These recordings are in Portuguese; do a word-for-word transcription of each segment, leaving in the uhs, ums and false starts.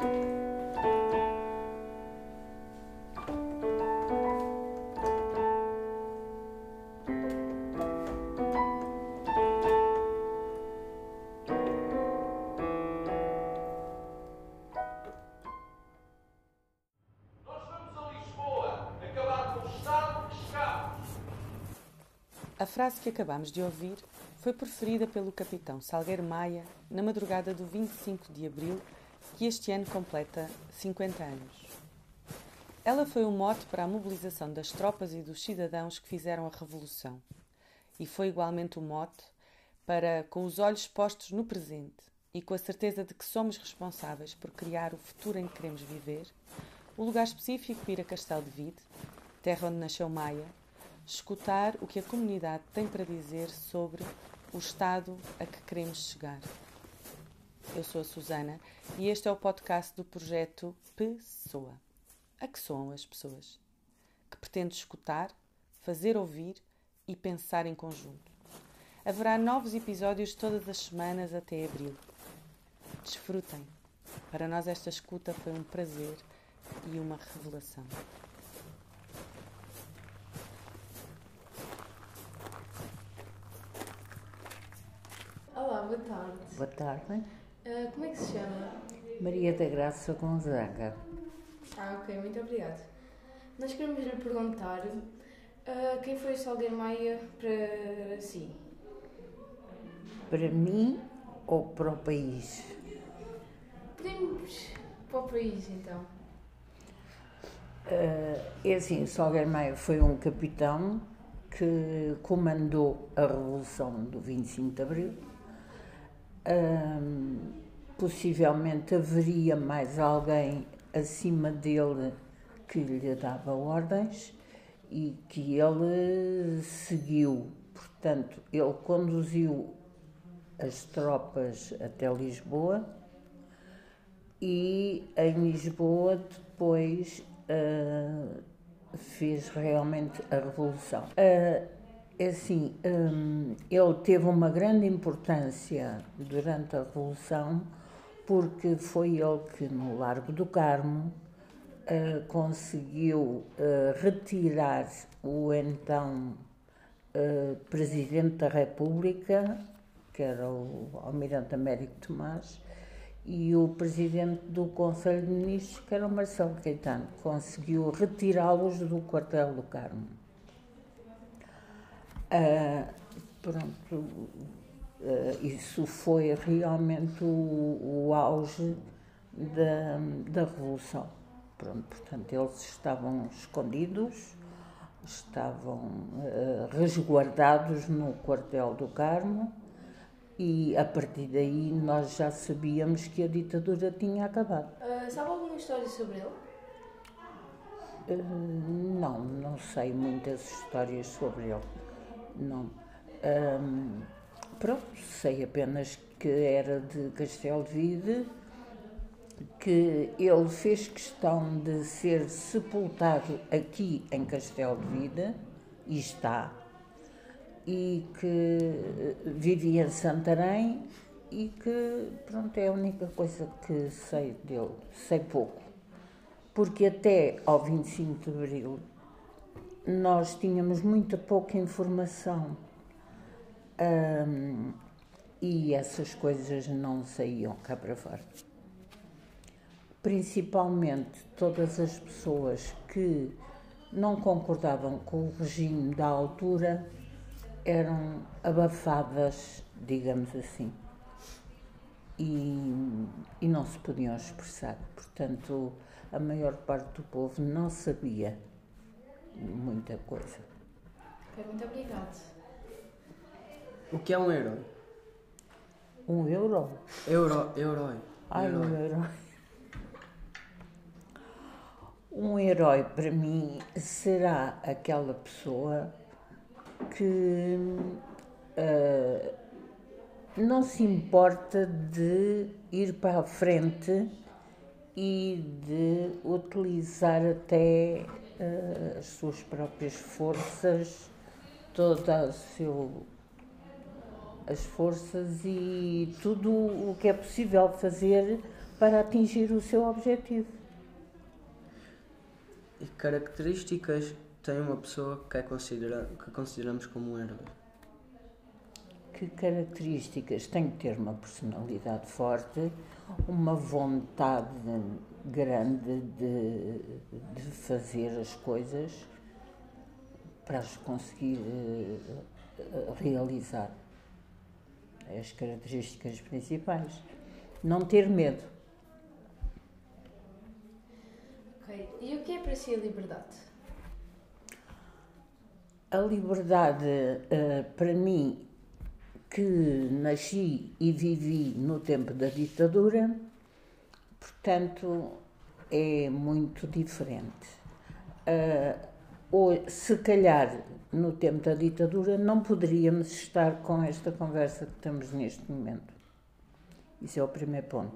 A frase que acabamos de ouvir foi proferida pelo capitão Salgueiro Maia na madrugada do vinte e cinco de abril, que este ano completa cinquenta anos. Ela foi um mote para a mobilização das tropas e dos cidadãos que fizeram a Revolução. E foi igualmente um mote para, com os olhos postos no presente e com a certeza de que somos responsáveis por criar o futuro em que queremos viver, o lugar específico ir a Castelo de Vide, terra onde nasceu Maia, escutar o que a comunidade tem para dizer sobre o estado a que queremos chegar. Eu sou a Susana e este é o podcast do projeto Pessoa. A que soam as pessoas? Que pretende escutar, fazer ouvir e pensar em conjunto. Haverá novos episódios todas as semanas até abril. Desfrutem. Para nós esta escuta foi um prazer e uma revelação. Olá, boa tarde. Boa tarde. Uh, como é que se chama? Maria da Graça Gonzaga. Ah, ok, muito obrigada. Nós queremos lhe perguntar uh, quem foi o Salgueiro Maia para si? Para mim ou para o país? Podemos para o país, então. Uh, é assim, o Salgueiro Maia foi um capitão que comandou a Revolução do vinte e cinco de abril. Um, possivelmente haveria mais alguém acima dele que lhe dava ordens e que ele seguiu. Portanto, ele conduziu as tropas até Lisboa e em Lisboa depois uh, fez realmente a Revolução. Uh, É assim, um, ele teve uma grande importância durante a Revolução porque foi ele que no Largo do Carmo uh, conseguiu uh, retirar o então uh, Presidente da República, que era o Almirante Américo Tomás, e o Presidente do Conselho de Ministros, que era o Marcelo Caetano. Conseguiu retirá-los do Quartel do Carmo. Uh, pronto, uh, isso foi realmente o, o auge da, da Revolução. Pronto, portanto, eles estavam escondidos, estavam uh, resguardados no Quartel do Carmo e, a partir daí, nós já sabíamos que a ditadura tinha acabado. Uh, sabe alguma história sobre ele? Uh, não, não sei muitas histórias sobre ele. Não. Um, pronto, sei apenas que era de Castelo de Vide, que ele fez questão de ser sepultado aqui em Castelo de Vide, e está, e que vivia em Santarém, e que, pronto, é a única coisa que sei dele, sei pouco, porque até ao vinte e cinco de abril nós tínhamos muito pouca informação um, e essas coisas não saíam cá para fora. Principalmente todas as pessoas que não concordavam com o regime da altura eram abafadas, digamos assim, e, e não se podiam expressar. Portanto, a maior parte do povo não sabia muita coisa. Ok, muito obrigada. O que é um herói? Um euro? Euro, herói. Ai, herói. um herói. Um herói para mim será aquela pessoa que uh, não se importa de ir para a frente e de utilizar até uh, as suas próprias forças, todas seu, as forças e tudo o que é possível fazer para atingir o seu objetivo. E que características tem uma pessoa que, é considera, que consideramos como um herói? Que características? Tem que ter uma personalidade forte, uma vontade grande de, de fazer as coisas para as conseguir uh, realizar. As características principais. Não ter medo. Ok. E o que é para si a liberdade? A liberdade, uh, para mim, que nasci e vivi no tempo da ditadura, portanto, é muito diferente. Uh, ou, se calhar, no tempo da ditadura, não poderíamos estar com esta conversa que estamos neste momento. Isso é o primeiro ponto.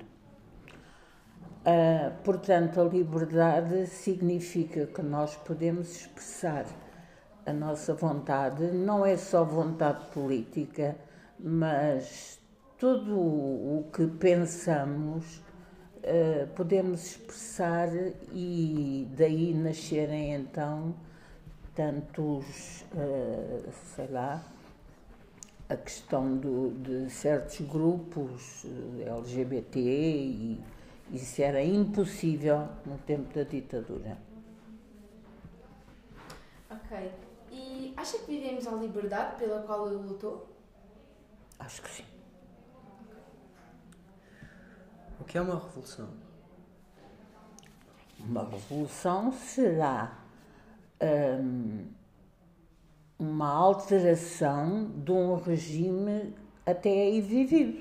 Uh, portanto, a liberdade significa que nós podemos expressar a nossa vontade, não é só vontade política, mas tudo o que pensamos uh, podemos expressar e daí nascerem então tantos, uh, sei lá, a questão do, de certos grupos uh, L G B T e isso era impossível no tempo da ditadura. Ok. E acha que vivemos a liberdade pela qual ele lutou? Acho que sim. O que é uma revolução? Uma revolução será hum, uma alteração de um regime até aí vivido.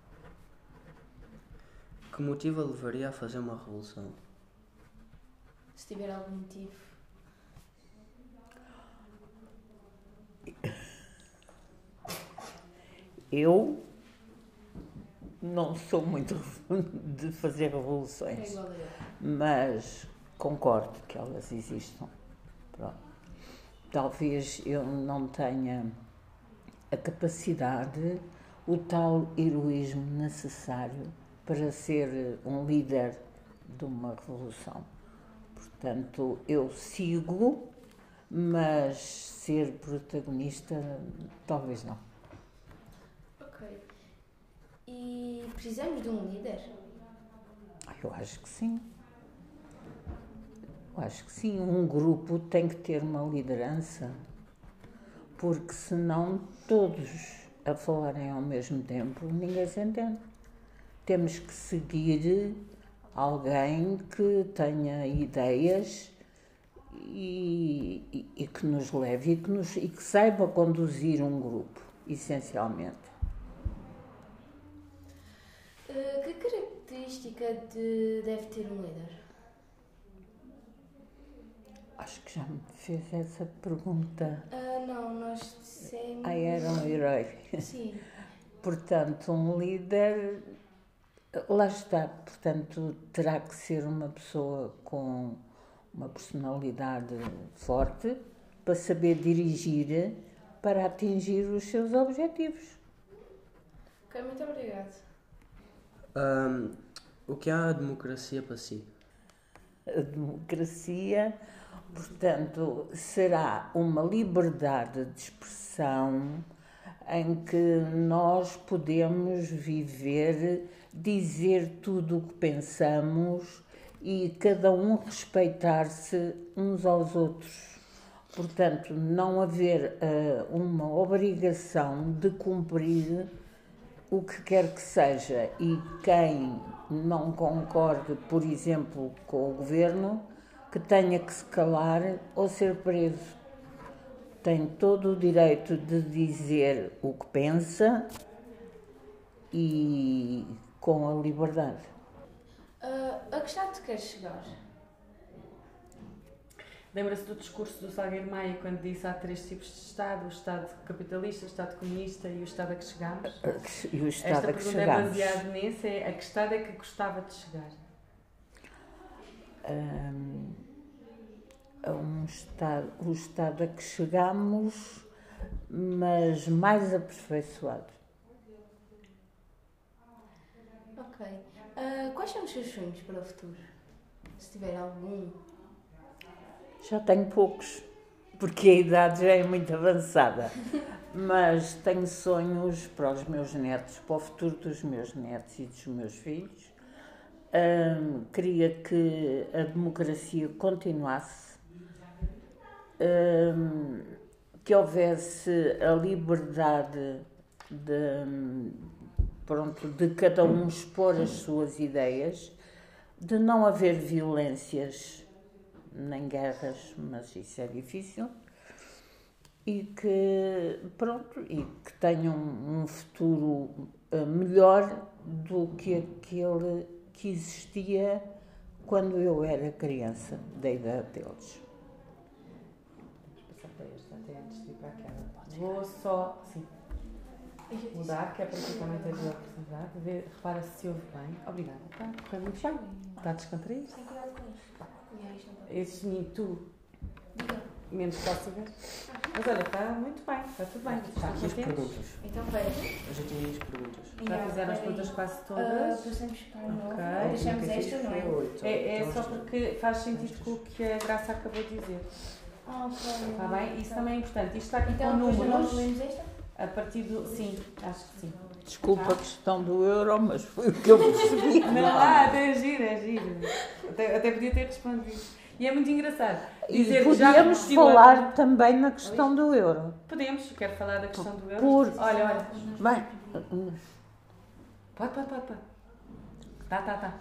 Que motivo a levaria a fazer uma revolução? Se tiver algum motivo. Eu não sou muito de fazer revoluções, É igual a eu. mas concordo que elas existam. Pronto. Talvez eu não tenha a capacidade, o tal heroísmo necessário para ser um líder de uma revolução. Portanto, eu sigo, mas ser protagonista, talvez não. Ok. E precisamos de um líder? Eu acho que sim. Eu acho que sim. Um grupo tem que ter uma liderança, porque senão todos a falarem ao mesmo tempo, ninguém se entende. Temos que seguir alguém que tenha ideias e, e, e que nos leve e que, nos, e que saiba conduzir um grupo, essencialmente. Uh, que característica de, deve ter um líder? Acho que já me fez essa pergunta. Uh, não, nós dissemos... Ah, era um herói. Sim. Portanto, um líder, lá está, portanto, terá que ser uma pessoa com uma personalidade forte para saber dirigir, para atingir os seus objetivos. Ok, muito obrigada. Um, o que é a democracia para si? A democracia, portanto, será uma liberdade de expressão em que nós podemos viver, dizer tudo o que pensamos e cada um respeitar-se uns aos outros. Portanto, não haver uh, uma obrigação de cumprir o que quer que seja, e quem não concorde, por exemplo, com o governo, que tenha que se calar ou ser preso. Tem todo o direito de dizer o que pensa e com a liberdade. Uh, a que estado quer chegar? Lembra-se do discurso do Salgueiro Maia quando disse há três tipos de Estado, o Estado capitalista, o Estado comunista e o Estado a que chegamos? E o Estado Esta a que pergunta é chegamos. baseada nesse, é a que Estado é que gostava de chegar? Um, a um estado, o Estado a que chegamos, mas mais aperfeiçoado. Ok. Uh, quais são os seus sonhos para o futuro? Se tiver algum. Já tenho poucos, porque a idade já é muito avançada. Mas tenho sonhos para os meus netos, para o futuro dos meus netos e dos meus filhos. Hum, queria que a democracia continuasse, hum, que houvesse a liberdade de, pronto, de cada um expor as suas ideias, de não haver violências nem guerras, mas isso é difícil. E que, pronto, e que tenham um futuro uh, melhor do que aquele que existia quando eu era criança, da idade deles. Vamos passar para este, até antes de ir para aquela. Vou só, sim, mudar, que é para que também tenhas a oportunidade de ver, repara se se ouve bem. Obrigada, está a correr muito bem. Está descontraído? Sem cuidado com isto. Esse menino, tu, menos cócegas. Mas olha, está muito bem, está tudo bem. Está aqui as perguntas. Então, pera. Eu já tinha as perguntas. Já fizeram as perguntas quase Uh, todas. passamos para o novo. Ok. Deixamos esta, não é? É, é só porque faz sentido com o que a Graça acabou de dizer. Ah, ok. Está bem? Isso também é importante. Isto está aqui Então, com depois nós números. lemos esta? A partir do. Sim, acho que sim. Desculpa a questão do euro, mas foi o que eu percebi. Não, ah, até é giro, é giro. Até, até podia ter respondido. E é muito engraçado. E Dizer que já podíamos repetiu a- falar também na questão do euro. Podemos, quero falar da questão do euro. Por- Olha, olha. Bem, Pode, pode, pode, pode. Tá, tá, tá.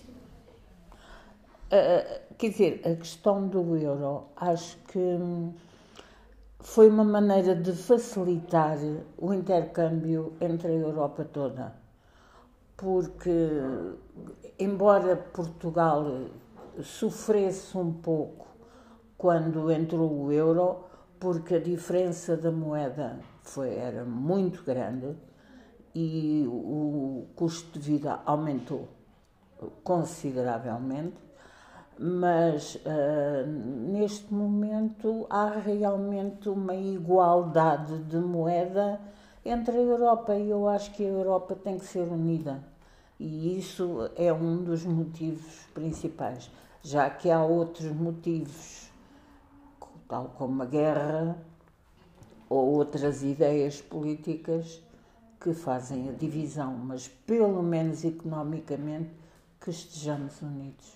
Uh, quer dizer, a questão do euro, acho que hum, foi uma maneira de facilitar o intercâmbio entre a Europa toda. Porque, embora Portugal sofresse um pouco quando entrou o euro, porque a diferença da moeda foi, era muito grande e o custo de vida aumentou consideravelmente, mas uh, neste momento há realmente uma igualdade de moeda entre a Europa e eu acho que a Europa tem que ser unida e isso é um dos motivos principais, já que há outros motivos, tal como a guerra ou outras ideias políticas que fazem a divisão, mas pelo menos economicamente que estejamos unidos.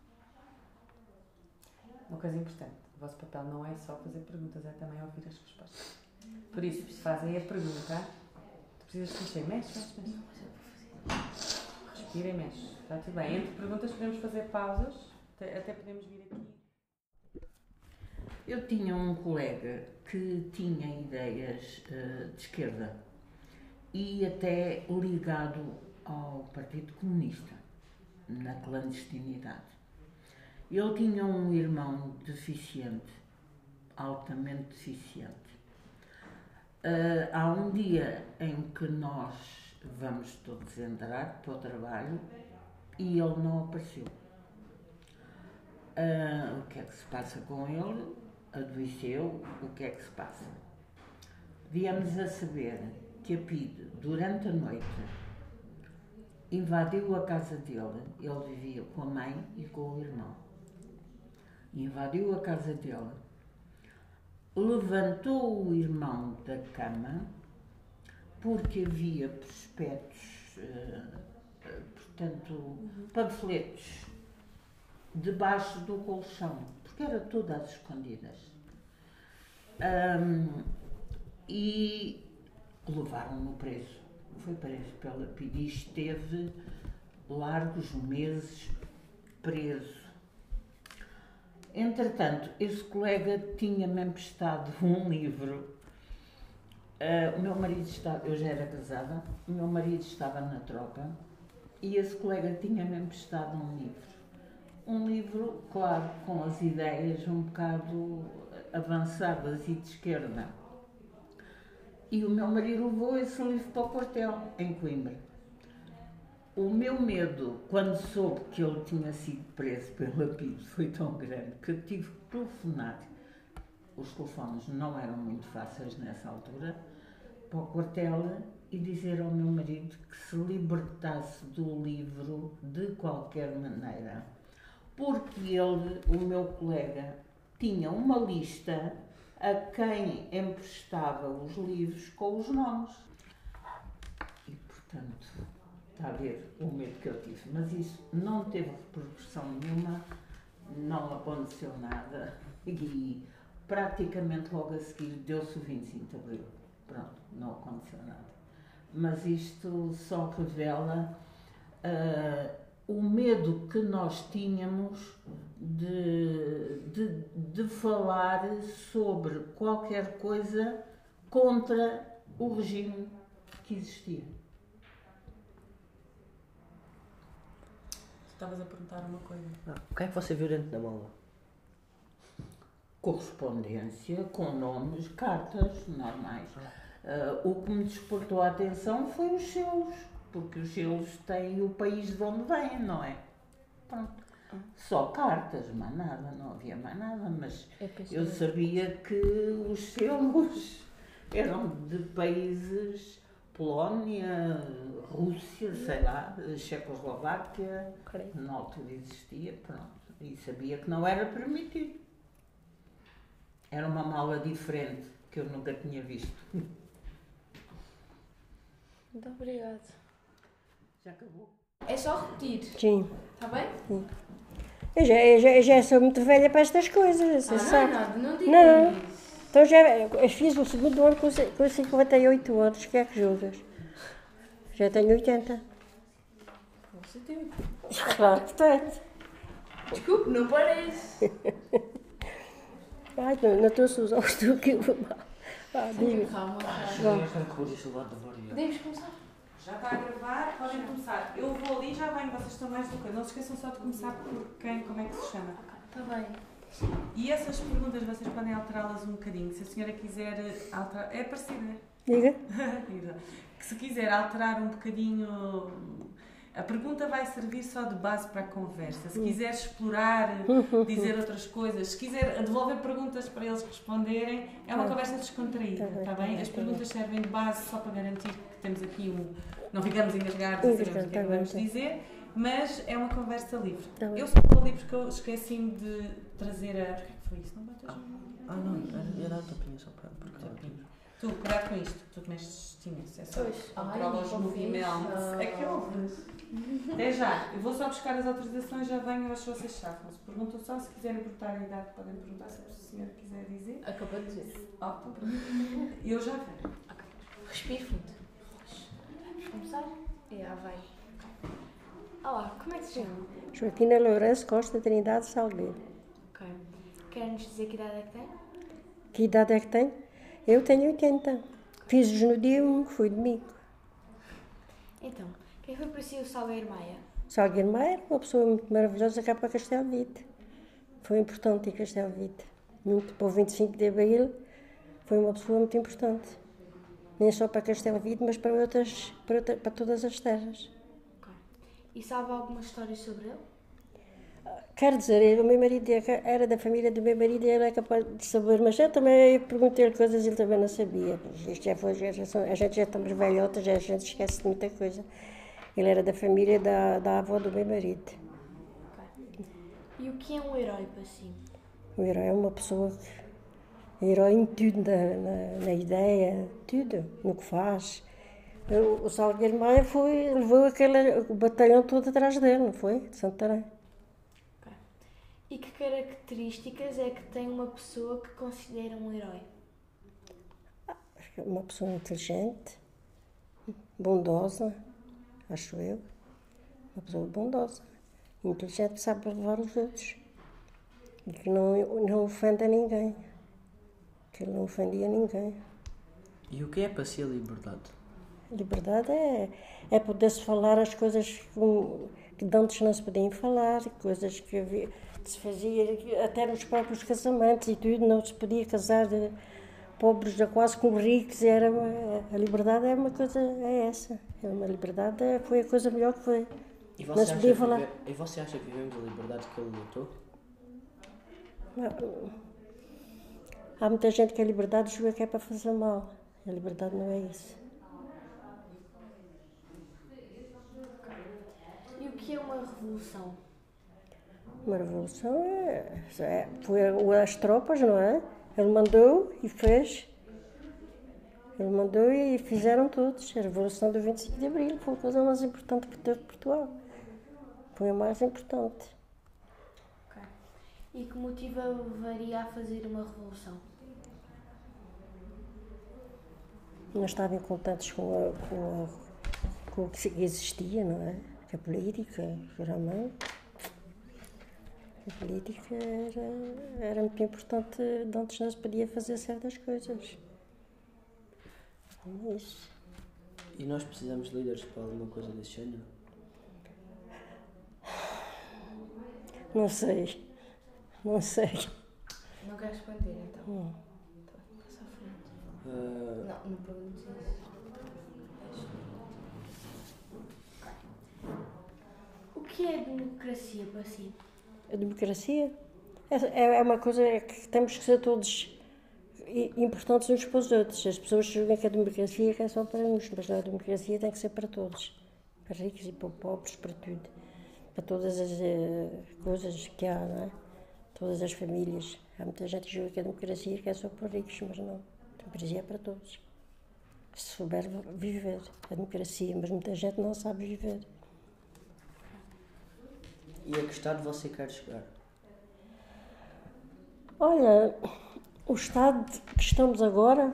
Uma coisa importante, o vosso papel não é só fazer perguntas, é também ouvir as respostas. Por isso, se fazem a pergunta, tu precisas de mexer, mexe, mexe, mexe. Respira e mexe, está tudo bem. Entre perguntas podemos fazer pausas, até podemos vir aqui. Eu tinha um colega que tinha ideias uh, de esquerda e até ligado ao Partido Comunista, na clandestinidade. Ele tinha um irmão deficiente, altamente deficiente. Uh, há um dia em que nós vamos todos entrar para o trabalho e ele não apareceu. Uh, o que é que se passa com ele? Adoeceu, o que é que se passa? Viemos a saber que a P I D, durante a noite, invadiu a casa dele, ele vivia com a mãe e com o irmão. Invadiu a casa dele, levantou o irmão da cama, porque havia prospectos, uh, portanto, panfletos, debaixo do colchão, porque era tudo às escondidas. Um, e levaram-no preso. Foi preso pela P I D e esteve largos meses preso. Entretanto, esse colega tinha-me emprestado um livro. Uh, o meu marido estava, eu já era casada, o meu marido estava na tropa e esse colega tinha-me emprestado um livro. Um livro, claro, com as ideias um bocado avançadas e de esquerda. E o meu marido levou esse livro para o quartel, em Coimbra. O meu medo, quando soube que ele tinha sido preso pela P I D, foi tão grande que eu tive que telefonar. Os telefones não eram muito fáceis nessa altura, para o quartel e dizer ao meu marido que se libertasse do livro de qualquer maneira, porque ele, o meu colega, tinha uma lista a quem emprestava os livros com os nomes. E, portanto, está a ver o medo que eu tive. Mas isso não teve repercussão nenhuma, não aconteceu nada e praticamente logo a seguir deu-se o vinte e cinco de Abril. Pronto, não aconteceu nada. Mas isto só revela uh, o medo que nós tínhamos de, de, de falar sobre qualquer coisa contra o regime que existia. Estavas a perguntar uma coisa. Ah, o que é que você viu dentro da mala? Correspondência com nomes, cartas normais. Uh, o que me despertou a atenção foi os selos, porque os selos têm o país de onde vêm, não é? Pronto. Só cartas, mais nada, não havia mais nada, mas eu sabia que os selos eram de países, Polónia, Rússia, sei lá, Checoslováquia, na altura existia, pronto, e sabia que não era permitido. Era uma mala diferente, que eu nunca tinha visto. Muito obrigada. Já acabou? É só repetir. Sim. Está bem? Sim. Eu já, eu, já, eu já sou muito velha para estas coisas, você Ah, não é sabe. nada, não diga Não. isso. Então já eu fiz o segundo ano com, com cinquenta e oito anos, que é que julgas? Já tenho oitenta. Você tem. Claro que tenho. Desculpe, não parece. Ai, não, não estou a usar o estuque. Ah, diga. Calma, calma. Podemos começar? Já está a gravar, podem começar. Eu vou ali e já venho, vocês estão mais do que. Não se esqueçam só de começar por quem, como é que se chama. Está bem. E essas perguntas vocês podem alterá-las um bocadinho. Se a senhora quiser alterar. É parecida. Diga. Que se quiser alterar um bocadinho. A pergunta vai servir só de base para a conversa. Se quiser explorar, dizer outras coisas, se quiser devolver perguntas para eles responderem, é uma conversa descontraída, está bem? As perguntas servem de base só para garantir que temos aqui um... Não ficamos engasgados e sabemos o que é que vamos dizer, mas é uma conversa livre. Eu só vou ali porque eu esqueci-me de trazer a... O que é que foi isso? Não batas no... Ah, não, era, era a tapinha só para... Porque Tu, cuidado com isto, tu que mexes imenso, é só Pois. controla os Ai, movimentos. É que ouves. Até já, eu vou só buscar as autorizações, já venho, eu acho que vocês chafam-se. Perguntam só, se quiserem perguntar a idade, podem perguntar, se a senhora quiser dizer. Acabou de dizer. Oh, então pronto. Eu já venho. Ok. Respire fundo. Vamos começar? Já vai. Olá, como é que se chama? Joaquina Lourenço Costa Trindade Salgueiro. Ok. Quer-nos dizer que idade é que tem? Que idade é que tenho? Eu tenho oitenta. Fiz-os no dia um, que foi domingo. Então, quem foi para si o Salgueiro Maia? Salgueiro Maia era uma pessoa muito maravilhosa cá para Castelo Vite. Foi importante em Castelo Vite. Muito para o vinte e cinco de Abril, foi uma pessoa muito importante. Nem só para Castelo Vite, mas para, outras, para, outra, para todas as terras. Ok. E sabe alguma história sobre ele? Quer dizer, o meu marido era da família do meu marido e ele é capaz de saber, mas eu também perguntei-lhe coisas e ele também não sabia. Isto já foi, já, já, a gente já estamos velhotas, já a gente esquece de muita coisa. Ele era da família da, da avó do meu marido. Ok. E o que é um herói para si? O herói é uma pessoa que é herói em tudo, na, na, na ideia, tudo, no que faz. O, o Salgueiro Maia foi, levou aquele, o batalhão todo atrás dele, não foi? De Santarém. E que características é que tem uma pessoa que considera um herói? Acho que é uma pessoa inteligente, bondosa, acho eu. Uma pessoa bondosa, inteligente, que sabe levar os outros. E que não, não ofende a ninguém. Que ele não ofendia ninguém. E o que é para si a liberdade? A liberdade é, é poder-se falar as coisas que, que de antes não se podiam falar, coisas que havia... se fazia até nos próprios casamentos e tudo, não se podia casar de pobres já quase com ricos, era uma, a liberdade é uma coisa, é essa, é uma liberdade, foi a coisa melhor que foi. E Não você, se acha podia que, falar. vive, e você acha que vivemos a liberdade que ele lutou? Há muita gente que a liberdade julga que é para fazer mal, a liberdade não é isso. que é uma revolução? Uma revolução é, é, foi as tropas, não é? Ele mandou e fez. Ele mandou e fizeram todos. A Revolução do vinte e cinco de Abril foi a coisa mais importante que teve Portugal. Foi a mais importante. Okay. E que motivo levaria a fazer uma revolução? Não estavam contentes com, a, com, a, com o que existia, não é? A política, geralmente. A política era, era muito importante, de antes não se podia fazer certas coisas. É isso. E nós precisamos de líderes para alguma coisa desse género? Não sei. Não sei. Não quer responder, então? Hum. Passa à frente. Uh, Não, não perguntes isso. O que é democracia para si? A democracia é, é uma coisa que temos que ser todos importantes uns para os outros. As pessoas julgam que a democracia é só para uns, mas a democracia tem que ser para todos. Para ricos e para pobres, para tudo. Para todas as uh, coisas que há, não é? Todas as famílias. Há muita gente que julga que a democracia é só para ricos, mas não. A democracia é para todos. Se souber viver a democracia, mas muita gente não sabe viver. E a que estado você quer chegar? Olha, o estado que estamos agora,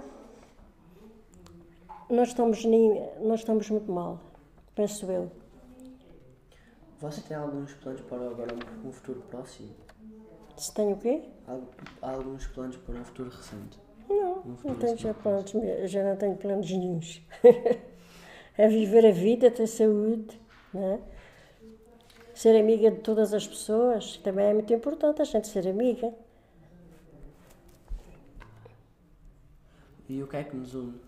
nós estamos, nós estamos muito mal, penso eu. Você tem alguns planos para agora um futuro próximo? Se tenho o quê? Há alguns planos para um futuro recente? Não, Um não tenho já planos, próximo. já não tenho planos nenhuns. É viver a vida, ter saúde, né? Ser amiga de todas as pessoas, também é muito importante a gente ser amiga. E o que é que nos une?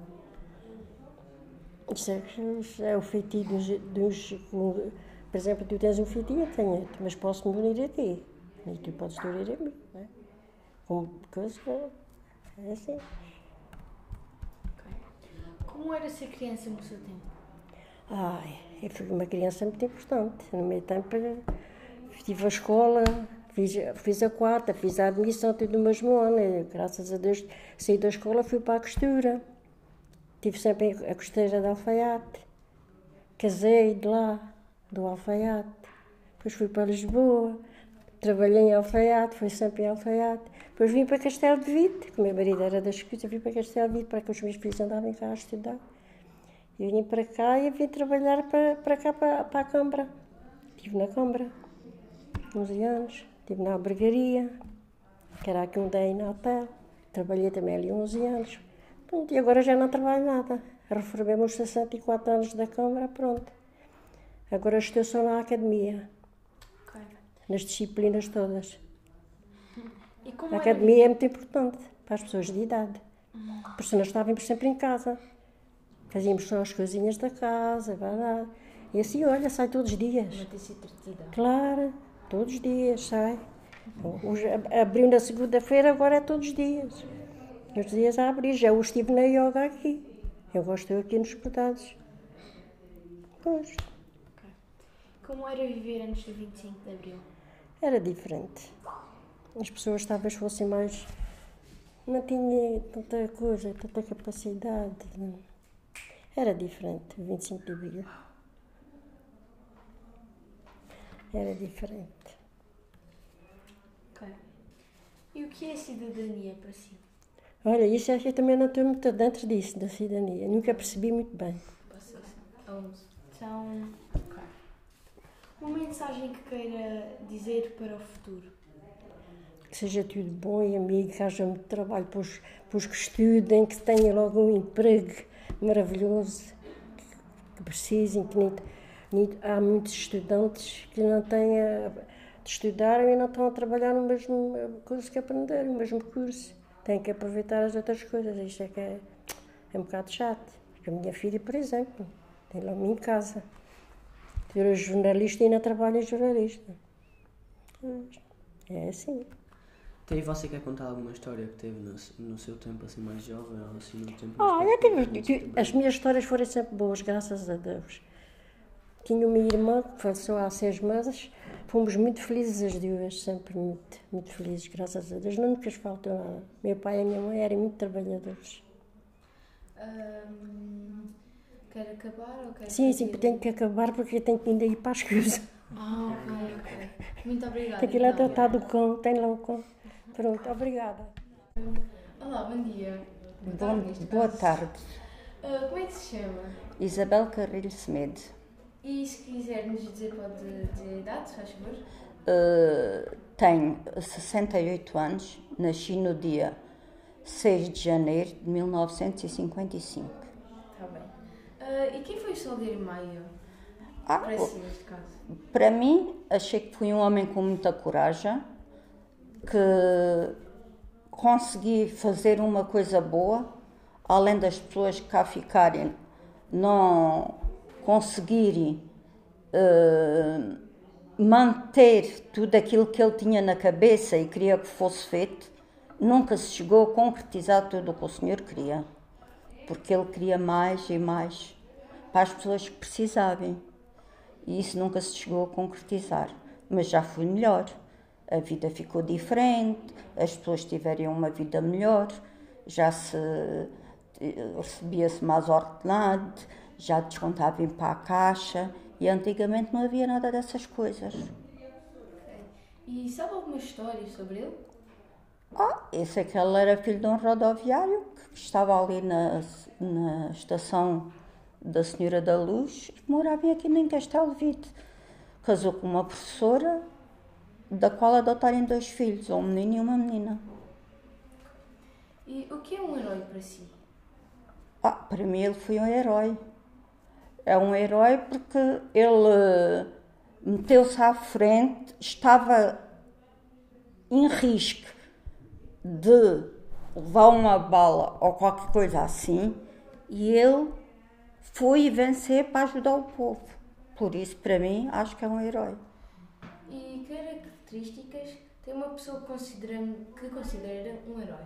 Isso é, é o feitio dos, dos... Por exemplo, tu tens um feitio, eu tenho outro, mas posso me unir a ti. E tu podes te unir a mim, não é? Com coisa... É assim. Okay. Como era ser criança no seu tempo? Ai, eu fui uma criança muito importante. No meu tempo, estive à escola, fiz, fiz a quarta, fiz a admissão, tudo no mesmo ano. E, graças a Deus, saí da escola, fui para a costura. Estive sempre a costureira de Alfaiate. Casei de lá, do Alfaiate. Depois fui para Lisboa, trabalhei em Alfaiate, fui sempre em Alfaiate. Depois vim para Castelo de Vite, que o meu marido era da escuta, vim para Castelo de Vite para que os meus filhos andavam cá a estudar. Eu vim para cá e vim trabalhar para, para cá, para, para a Câmara. Estive na Câmara, onze anos. Estive na albergaria, que era aqui um day na hotel. Trabalhei também ali onze anos. Pronto, e agora já não trabalho nada. Reformei-me aos sessenta e quatro anos da Câmara, pronto. Agora estou só na academia, Okay. nas disciplinas todas. E como A era academia é muito importante para as pessoas de idade. Porque nós estávamos sempre em casa. Fazíamos só as coisinhas da casa, vai lá. E assim, olha, sai todos os dias. Manter-se entretida. Claro, todos os dias sai. Hoje, abriu na segunda-feira, agora é todos os dias. Os dias a abrir. Já eu estive na yoga aqui. Eu gosto aqui nos pedaços. Gosto. Okay. Como era viver antes do vinte e cinco de Abril? Era diferente. As pessoas talvez fossem mais... Não tinha tanta coisa, tanta capacidade. Não. Era diferente, o vinte e cinco de Abril. Era diferente. Okay. E o que é cidadania para si? Olha, isso é que eu também não estou muito dentro disso, da cidadania. Nunca percebi muito bem. Então, okay. Uma mensagem que queira dizer para o futuro? Que seja tudo bom e amigo, que haja muito trabalho para os, para os que estudem, que tenham logo um emprego maravilhoso, que, que precisem, que nem, nem, há muitos estudantes que não têm a, de estudar e não estão a trabalhar no mesmo curso que aprenderam, no mesmo curso. Têm que aproveitar as outras coisas, isto é que é, é um bocado chato. A minha filha, por exemplo, tem lá em casa. Tirou jornalista e ainda trabalha em jornalista. É assim. Então, e você quer contar alguma história que teve no, no seu tempo assim mais jovem ou assim no tempo Ah, mais eu tive, tempo, tive, as minhas histórias foram sempre boas, graças a Deus. tinha uma irmã que faleceu há seis meses. Fomos muito felizes as duas, sempre muito, muito felizes, graças a Deus. Nunca nos faltou nada. Meu pai e a minha mãe eram muito trabalhadores. Hum, quer acabar ou quer Sim, fazer? sim, tenho que acabar porque tenho que ainda ir para as coisas. Ah, ok, ok. Muito obrigada. Tem que ir lá então. tratar do cão, tem lá o cão. Pronto, obrigada. Olá, bom dia. Boa Bom, tarde, neste boa caso. tarde. Ah, como é que se chama? Isabel Carrilho Semedo. E se quiser nos dizer, pode dizer a idade, se faz favor? Uh, tenho sessenta e oito anos, nasci no dia seis de janeiro de mil novecentos e cinquenta e cinco. Está bem. Ah, e quem foi o Salgueiro Maia? Ah, Para si, neste caso. para mim, achei que fui um homem com muita coragem, que consegui fazer uma coisa boa, além das pessoas que cá ficarem, não conseguirem uh, manter tudo aquilo que ele tinha na cabeça e queria que fosse feito, nunca se chegou a concretizar tudo o que o senhor queria, porque ele queria mais e mais para as pessoas que precisavam, e isso nunca se chegou a concretizar, mas já foi melhor, a vida ficou diferente, as pessoas tiveram uma vida melhor, já se recebia-se mais ordenado, já descontavam para a caixa, e antigamente não havia nada dessas coisas. E sabe alguma história sobre ele? Ah, esse é que ele era filho de um rodoviário que estava ali na, na estação da Senhora da Luz e morava aqui em Castelo Vide. Casou com uma professora, da qual adotaram dois filhos, um menino e uma menina. E o que é um herói para si? Ah, para mim ele foi um herói. É um herói porque ele meteu-se à frente, estava em risco de levar uma bala ou qualquer coisa assim, e ele foi vencer para ajudar o povo. Por isso, para mim, acho que é um herói. E que características tem uma pessoa que considera, que considera um herói?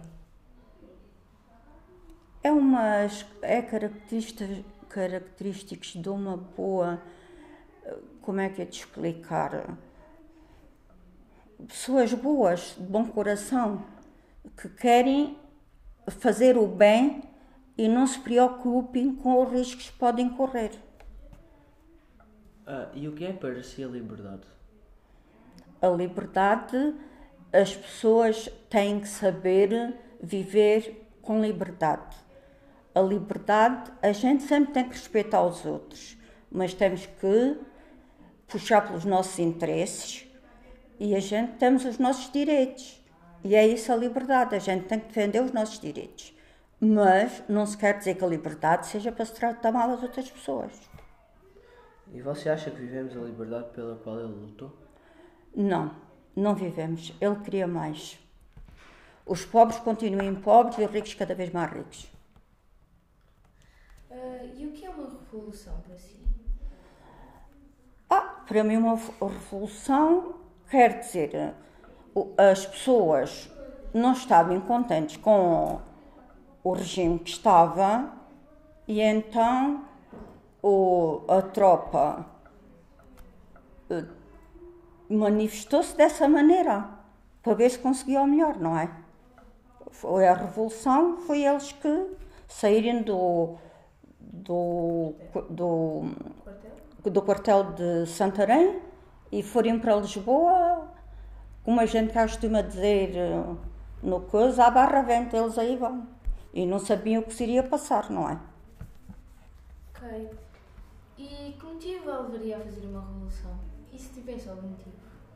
É umas é características, características de uma boa, como é que é de explicar? Pessoas boas, de bom coração, que querem fazer o bem e não se preocupem com os riscos que podem correr. Ah, e o que é para si a liberdade? A liberdade, as pessoas têm que saber viver com liberdade. A liberdade, a gente sempre tem que respeitar os outros, mas temos que puxar pelos nossos interesses e a gente temos os nossos direitos. E é isso a liberdade, a gente tem que defender os nossos direitos. Mas não se quer dizer que a liberdade seja para se tratar mal as outras pessoas. E você acha que vivemos a liberdade pela qual ele lutou? Não, não vivemos. Ele queria mais. Os pobres continuem pobres e os ricos cada vez mais ricos. Uh, e o que é uma revolução para si? Ah, para mim uma revolução quer dizer as pessoas não estavam contentes com o regime que estava e então o, a tropa manifestou-se dessa maneira para ver se conseguia o melhor, não é? Foi a revolução, foi eles que saíram do do, do, do quartel de Santarém e foram para Lisboa, como a gente costuma dizer no coisa, à barra vento, eles aí vão. E não sabiam o que se iria passar, não é? Ok. E que motivo a levaria a fazer uma revolução? E se tivesse algum motivo?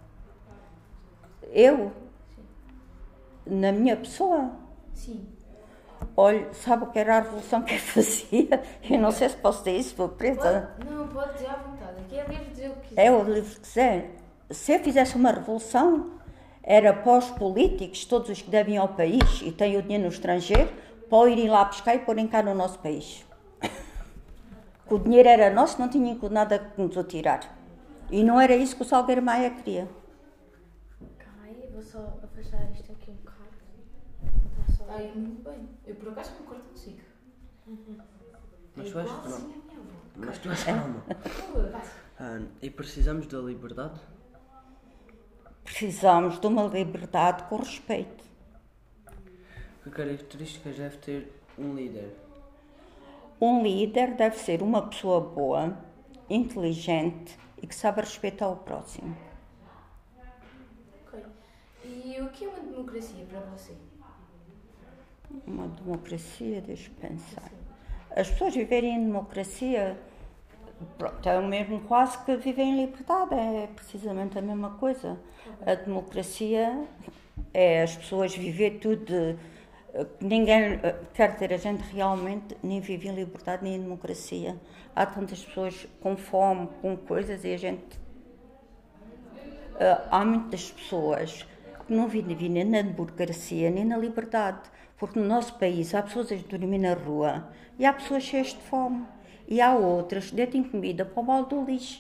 Eu? Sim. Na minha pessoa? Sim. Olha, sabe o que era a revolução que eu fazia? Eu não sei se posso dizer isso, vou presa. Pode, não, pode dizer à vontade. Aqui é livre de dizer o que quiser. É o livre que quiser. Se eu fizesse uma revolução, era para os políticos, todos os que devem ao país e têm o dinheiro no estrangeiro, para irem lá pescar e porem cá no nosso país. O dinheiro era nosso, não tinham nada que nos o tirar. E não era isso que o Salgueiro Maia queria. Calma aí, vou só afastar isto aqui um bocado. Está aí muito bem. Eu por acaso concordo consigo. Mas É tu és igual não. assim a minha avó. Mas tu és calma. Por favor, vai. Ah, e precisamos da liberdade? Precisamos de uma liberdade com respeito. Que características deve ter um líder? Um líder deve ser uma pessoa boa, inteligente e que sabe respeitar o próximo. Ok. E o que é uma democracia para você? Uma democracia, deixa eu pensar. As pessoas viverem em democracia, pronto, é o mesmo quase que viver em liberdade, é precisamente a mesma coisa. A democracia é as pessoas viver tudo, de, ninguém quer ter a gente realmente nem vive em liberdade nem em democracia. Há tantas pessoas com fome, com coisas e a gente... Há muitas pessoas que não vivem nem na democracia nem na liberdade, porque no nosso país há pessoas a dormir na rua e há pessoas cheias de fome e há outras que deitam comida para o balde do lixo.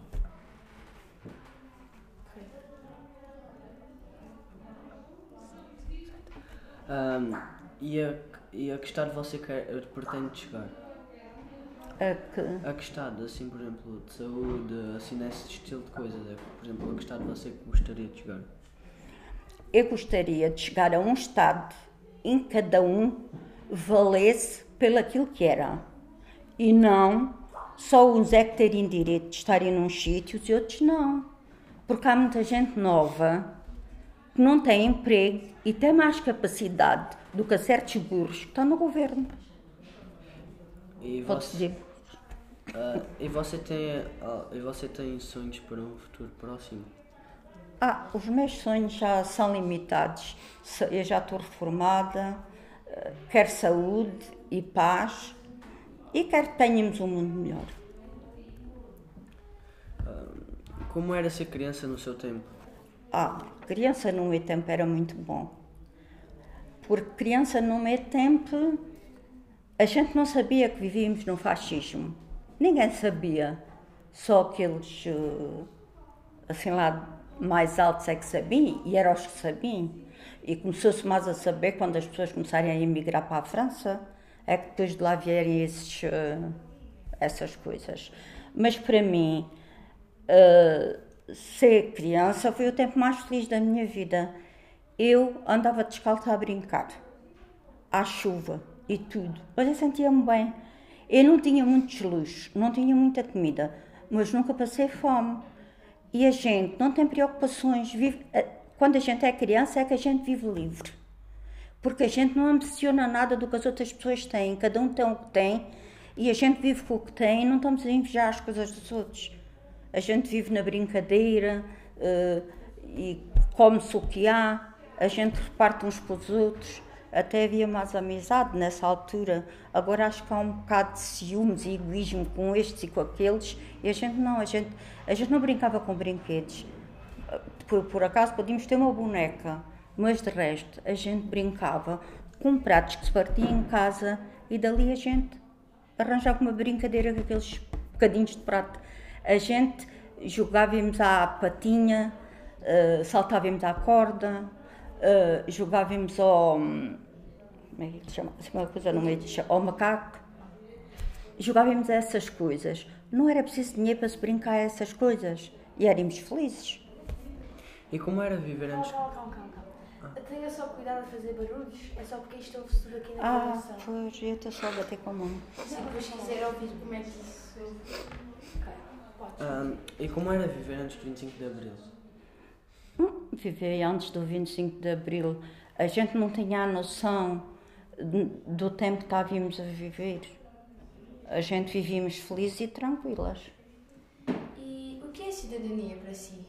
Um, e, a, e a que estado você quer, pretende chegar? A que... A que estado, assim, por exemplo, de saúde, assim, nesse estilo de coisas? É, por exemplo, a que estado você gostaria de chegar? Eu gostaria de chegar a um estado em que cada um valesse pelo aquilo que era. E não só uns é que terem direito de estarem num sítio e outros não. Porque há muita gente nova que não tem emprego e tem mais capacidade do que certos burros que estão no governo. E Pode-se você, dizer. uh, e, você tem, uh, e você tem sonhos para um futuro próximo? Ah, os meus sonhos já são limitados. Eu já estou reformada, quero saúde e paz e quero que tenhamos um mundo melhor. Uh, como era ser criança no seu tempo? Ah, criança no meu tempo era muito bom. Porque criança no meu tempo, a gente não sabia que vivíamos no fascismo. Ninguém sabia. Só aqueles, assim lá, mais altos é que sabiam, e eram os que sabiam. E começou-se mais a saber quando as pessoas começarem a emigrar para a França, é que depois de lá vierem esses, uh, essas coisas. Mas para mim, uh, ser criança foi o tempo mais feliz da minha vida. Eu andava descalça a brincar, à chuva e tudo, mas eu sentia-me bem. Eu não tinha muitos luxos, não tinha muita comida, mas nunca passei fome. E a gente não tem preocupações. Vive, quando a gente é criança é que a gente vive livre. Porque a gente não ambiciona nada do que as outras pessoas têm. Cada um tem o que tem e a gente vive com o que tem e não estamos a invejar as coisas dos outros. A gente vive na brincadeira uh, e come-se o que há. A gente reparte uns com os outros. Até havia mais amizade nessa altura. Agora acho que há um bocado de ciúmes e egoísmo com estes e com aqueles. E a gente não, a gente, a gente não brincava com brinquedos. Por, por acaso podíamos ter uma boneca, mas de resto a gente brincava com pratos que se partiam em casa e dali a gente arranjava uma brincadeira com aqueles bocadinhos de prato. A gente jogávamos à patinha, uh, saltávamos à corda, uh, jogávamos ao... Como é que se chama? Uma coisa no meio de ao macaco. Jogávamos a essas coisas. Não era preciso dinheiro para se brincar a essas coisas. E éramos felizes. E como era viver antes? Calma, calma, calma, calma. Ah. Tenha só cuidado de fazer barulhos. É só porque isto ouve-se tudo aqui na Ah, gravação. pois, eu estou só a bater com a mão. Se depois quiser ouvir como é que isso... Ok, podes. Um, e como era viver antes do vinte e cinco de Abril? Hum, viver antes do vinte e cinco de Abril. A gente não tinha a noção do tempo que estávamos a viver. A gente vivíamos felizes e tranquilas. E o que é cidadania para si?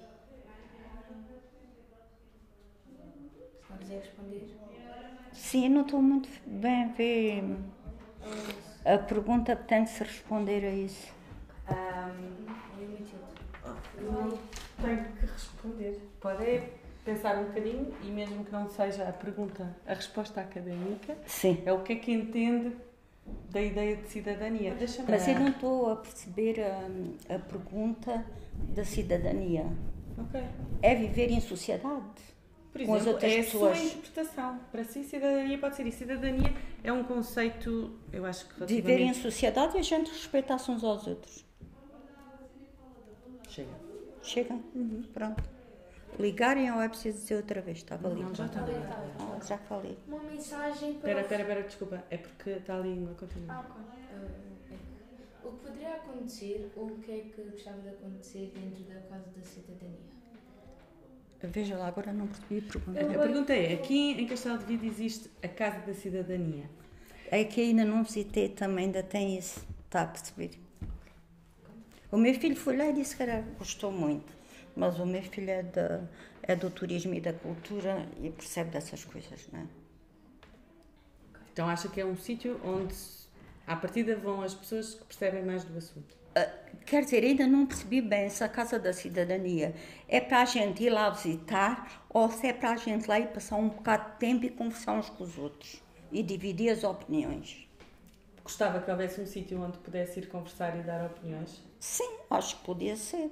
Se não quiser responder. Sim, eu não estou muito bem a ver. A pergunta tem que se responder a isso. Um, não tenho que responder. Pode pensar um bocadinho e mesmo que não seja a pergunta, a resposta académica, Sim. é o que é que entende da ideia de cidadania. Deixa-me... Mas eu não estou a perceber a, a pergunta da cidadania. Ok. É viver em sociedade? Por Com as exemplo, outras é a pessoas. sua interpretação. Para si, cidadania pode ser isso. Cidadania é um conceito, eu acho que Viver em relativamente... sociedade e a gente respeitar-se uns aos outros. Chega. Chega? Uhum. Pronto. Ligarem ou é preciso dizer outra vez? Estava ali. Não, já está ali. Ah, já falei. Uma mensagem para. Espera, espera, espera, desculpa. É porque está ali uma continua. Ah, ok. Uh, o que poderia acontecer ou o que é que gostava de acontecer dentro da Casa da Cidadania? Veja lá, agora não percebi a pergunta. A, a pergunta é, aqui em Castelo de Vide existe a Casa da Cidadania. É que ainda não visitei também, ainda tem isso. Está a perceber? O meu filho foi lá e disse que era, gostou muito. Mas o meu filho é, de, é do turismo e da cultura e percebe dessas coisas, não é? Então acha que é um sítio onde, à partida, vão as pessoas que percebem mais do assunto? Uh, quer dizer, ainda não percebi bem se a Casa da Cidadania é para a gente ir lá visitar ou se é para a gente lá ir passar um bocado de tempo e conversar uns com os outros e dividir as opiniões. Gostava que houvesse um sítio onde pudesse ir conversar e dar opiniões? Sim, acho que podia ser.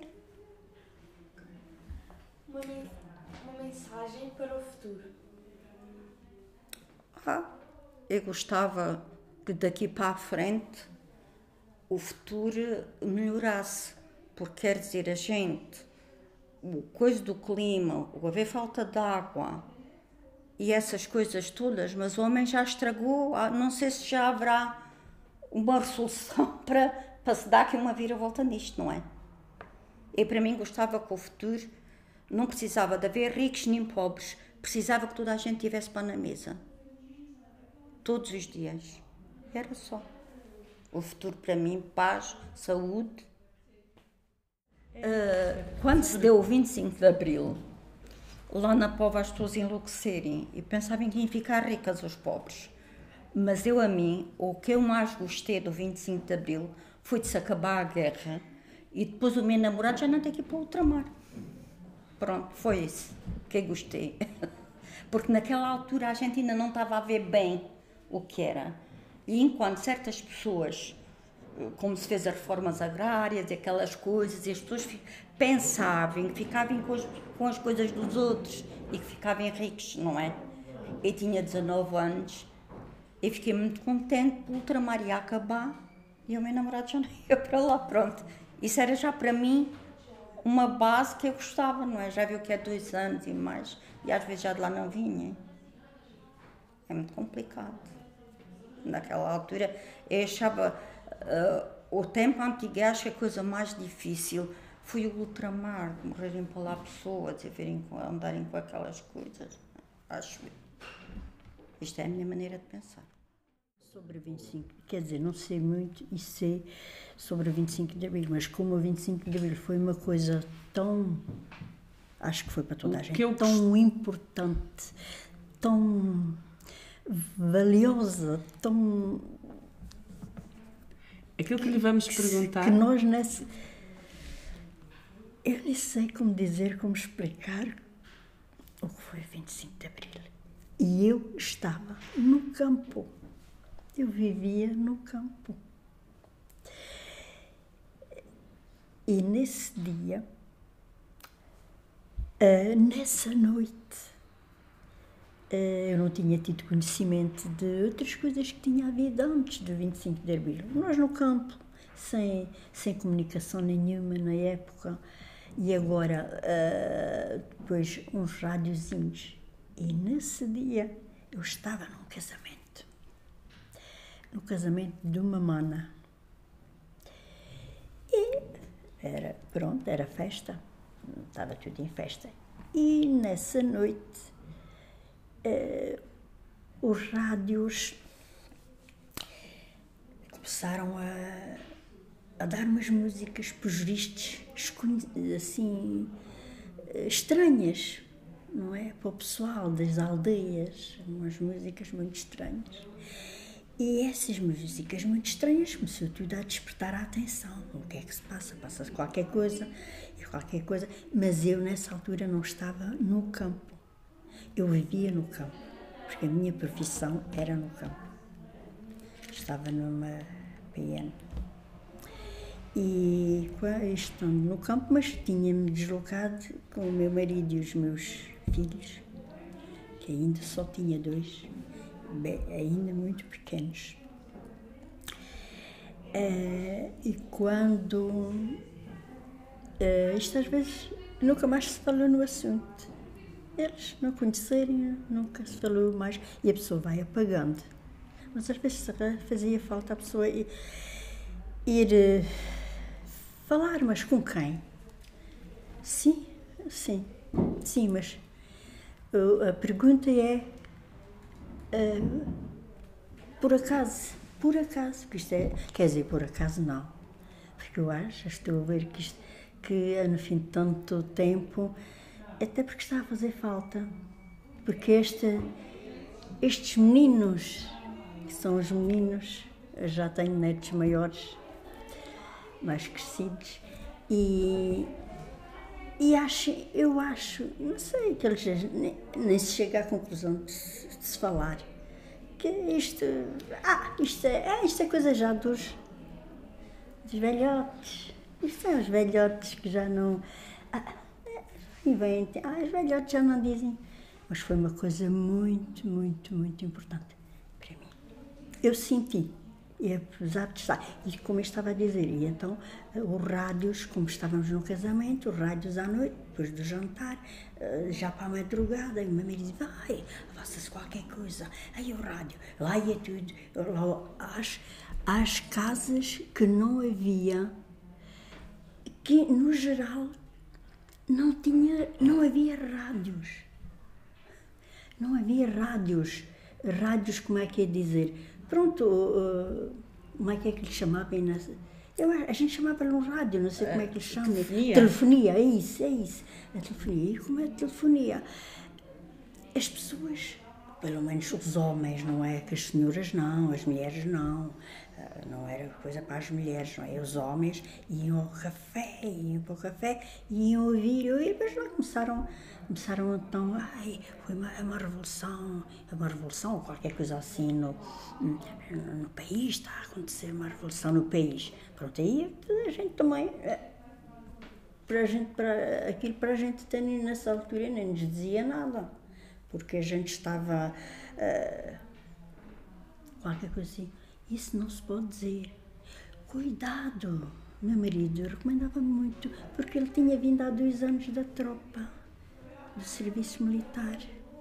Uma, men- uma mensagem para o futuro. Ah, eu gostava que daqui para a frente o futuro melhorasse, porque quer dizer, a gente, o coisa do clima, o haver falta de água e essas coisas todas, mas o homem já estragou, não sei se já haverá uma resolução para, para se dar aqui uma viravolta nisto, não é? Eu, para mim, gostava que o futuro não precisava de haver ricos nem pobres, precisava que toda a gente tivesse pão na mesa. Todos os dias. Era só. O futuro para mim, paz, saúde. Uh, quando se deu o vinte e cinco de Abril, lá na Póvoa as pessoas enlouquecerem e pensavam que iam ficar ricas os pobres. Mas eu a mim, o que eu mais gostei do vinte e cinco de Abril foi de se acabar a guerra e depois o meu namorado já não tem que ir para o ultramar. Pronto, foi isso que eu gostei. Porque naquela altura a gente ainda não estava a ver bem o que era. E enquanto certas pessoas, como se fez as reformas agrárias e aquelas coisas, e as pessoas pensavam que ficavam com as, com as coisas dos outros e que ficavam ricos, não é? Eu tinha dezanove anos e fiquei muito contente pelo ultramar ia acabar e o meu namorado já não ia para lá, pronto. Isso era já para mim uma base que eu gostava, não é? Já viu que é dois anos e mais, e às vezes já de lá não vinha. É muito complicado. Naquela altura, eu achava uh, o tempo antigo, acho que a coisa mais difícil foi o ultramar, morrerem para lá pessoas e verem, andarem com aquelas coisas. Acho. Isto é a minha maneira de pensar. Sobre vinte e cinco, quer dizer, não sei muito e sei sobre vinte e cinco de Abril, mas como o vinte e cinco de Abril foi uma coisa tão, acho que foi para toda a gente, eu tão importante, tão valiosa, tão... Aquilo que lhe vamos perguntar... Que nós nesse... Eu nem sei como dizer, como explicar o que foi vinte e cinco de Abril. E eu estava no campo. Eu vivia no campo. E nesse dia, uh, nessa noite, uh, eu não tinha tido conhecimento de outras coisas que tinha havido antes do vinte e cinco de Abril. Nós no campo, sem, sem comunicação nenhuma na época, e agora, uh, depois, uns rádiozinhos. E nesse dia, eu estava num casamento. No casamento de uma mana. E era, pronto, era festa, estava tudo em festa. E nessa noite, eh, os rádios começaram a, a dar umas músicas pugilistas, assim, estranhas, não é? Para o pessoal das aldeias, umas músicas muito estranhas. E essas músicas muito estranhas começou tudo a despertar a atenção. O que é que se passa? Passa-se qualquer coisa, e qualquer coisa. Mas eu, nessa altura, não estava no campo. Eu vivia no campo, porque a minha profissão era no campo. Estava numa P N. E estando no campo, mas tinha-me deslocado com o meu marido e os meus filhos, que ainda só tinha dois. Bem, ainda muito pequenos. Uh, e quando Uh, isto às vezes nunca mais se falou no assunto. Eles não conhecerem, nunca se falou mais e a pessoa vai apagando. Mas às vezes fazia falta a pessoa ir, ir uh, falar, mas com quem? Sim, sim, sim, mas uh, a pergunta é uh, por acaso, por acaso, que isto é, quer dizer, por acaso não, porque eu acho, estou a ver que isto, que no fim de tanto tempo, até porque está a fazer falta, porque esta, estes meninos, que são os meninos, eu já tenho netos maiores, mais crescidos, e, e acho, eu acho, não sei, que eles nem, nem se chega à conclusão de, de se falar, que isto, ah, isto é, ah, isto é coisa já dos, dos velhotes, isto são os velhotes que já não, ah, e bem, ah, os velhotes já não dizem, mas foi uma coisa muito, muito, muito importante para mim. Eu senti, e apesar de estar, e como eu estava a dizer, e então os rádios, como estávamos num casamento, os rádios à noite, depois do jantar, já para a madrugada, e o meu marido dizia, vai, faça-se qualquer coisa, aí o rádio, lá ia tudo, lá, às, às casas que não havia, que no geral não tinha, não havia rádios, não havia rádios, rádios, como é que é dizer, pronto, uh, como é que é que lhe chamava? Eu, a gente chamava no rádio, não sei como é que lhe chama. Telefonia. Telefonia, é isso, é isso. A telefonia. E como é a telefonia? As pessoas, pelo menos os homens, não é? Que as senhoras não, as mulheres não. Não era coisa para as mulheres, não é? Os homens iam ao café, iam para o café, iam ouvir, e depois lá começaram, começaram então, ai, foi uma, uma revolução, uma revolução, ou qualquer coisa assim no, no, no país, está a acontecer uma revolução no país. Pronto, aí a gente também, para a gente, para, aquilo para a gente também nessa altura nem nos dizia nada, porque a gente estava, uh, qualquer coisa assim. Isso não se pode dizer. Cuidado! Meu marido recomendava muito, porque ele tinha vindo há dois anos da tropa, do serviço militar.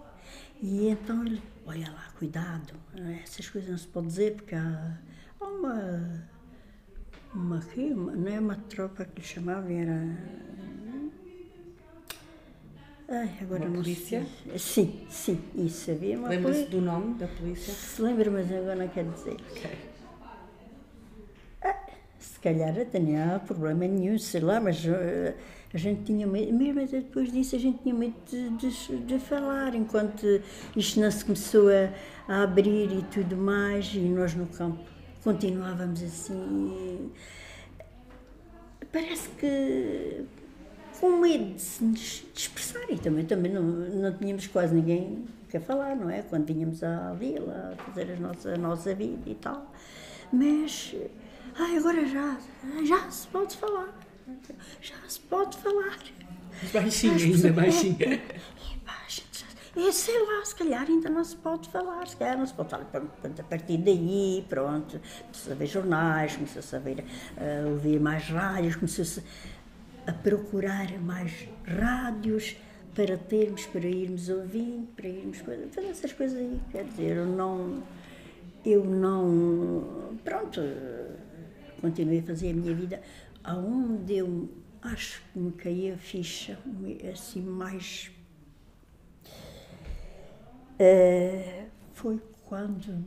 E então ele, olha lá, cuidado, essas coisas não se pode dizer, porque há, há uma, uma, uma, não é uma tropa que lhe chamava, era... Ai, agora uma não polícia? Sei. Sim, sim, isso havia uma Lembra-se polícia. do nome da polícia? Se lembra, mas agora não quero dizer. Okay. Ah, se calhar até não há problema nenhum, sei lá, mas uh, a gente tinha medo, mesmo depois disso a gente tinha medo de, de, de falar, enquanto isto não se começou a, a abrir e tudo mais, e nós no campo continuávamos assim. Parece que com medo de se nos expressar, e também, também não, não tínhamos quase ninguém a falar, não é? Quando vínhamos à vila a fazer a nossa, a nossa vida e tal. Mas, ai, agora já, já se pode falar, já se pode falar. Baixinho, ainda baixinho. É, é, é, sei lá, se calhar ainda não se pode falar, se calhar não se pode falar. Pronto, a partir daí, pronto, começou a ver jornais, começou-se a ver, a ouvir mais rádios, começou-se a procurar mais rádios para termos, para irmos ouvindo, para irmos fazer essas coisas aí. Quer dizer, eu não, eu não, pronto, continuei a fazer a minha vida. Aonde eu acho que me caiu a ficha, assim, mais, uh, foi quando,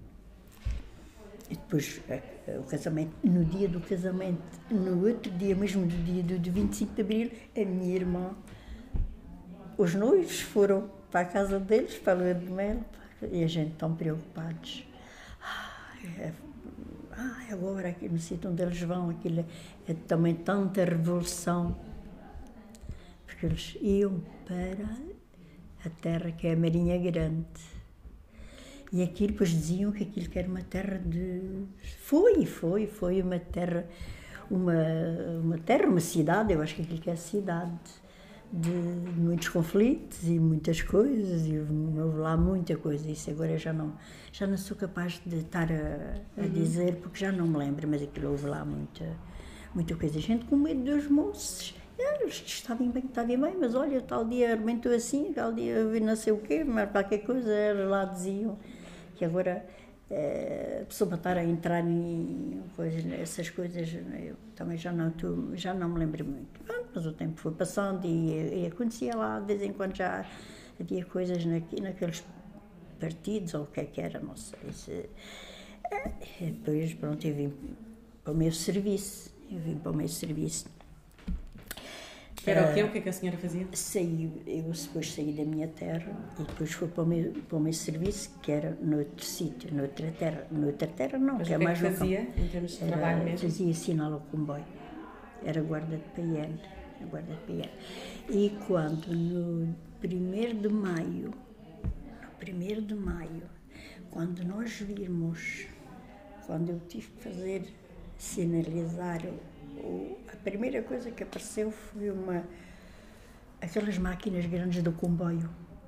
e depois o casamento, no dia do casamento, no outro dia, mesmo do dia do, do vinte e cinco de Abril, a minha irmã, os noivos foram para a casa deles, para a lua de mel, e a gente tão preocupados. Ai, ai, agora aqui no sítio onde eles vão, aquilo é, é também tanta revolução, porque eles iam para a terra que é a Marinha Grande. E aquilo, depois diziam que aquilo que era uma terra de... Foi, foi, foi uma terra, uma, uma terra, uma cidade, eu acho que aquilo que é a cidade, de muitos conflitos e muitas coisas, e houve lá muita coisa, isso agora eu já não, já não sou capaz de estar a, a dizer, porque já não me lembro, mas aquilo houve lá muita, muita coisa. A gente com medo dos moços, Eles estavam bem, estavam bem, mas olha, tal dia arrebentou assim, tal dia não sei o quê, mas qualquer coisa, eles lá diziam que agora é, a pessoa estar a entrar em coisas, essas coisas, eu também já não, tu, já não me lembro muito. Mas o tempo foi passando e, e acontecia lá, de vez em quando já havia coisas naqui, naqueles partidos, ou o que é que era, não sei. Se, é, depois, pronto, eu vim para o meu serviço, eu vim para o meu serviço. Era o quê? O que é que a senhora fazia? Saí, eu depois saí da minha terra e depois fui para o meu, para o meu serviço, que era noutro sítio, noutra terra. Noutra terra não, Mas que é o que é mais que no campo. fazia, em termos de Era, trabalho mesmo? Fazia sinal ao comboio. Era guarda de P N. Guarda de P N. E quando, no primeiro de maio, no primeiro de maio, quando nós vimos, quando eu tive que fazer, sinalizar, o, a primeira coisa que apareceu foi uma, aquelas máquinas grandes do comboio.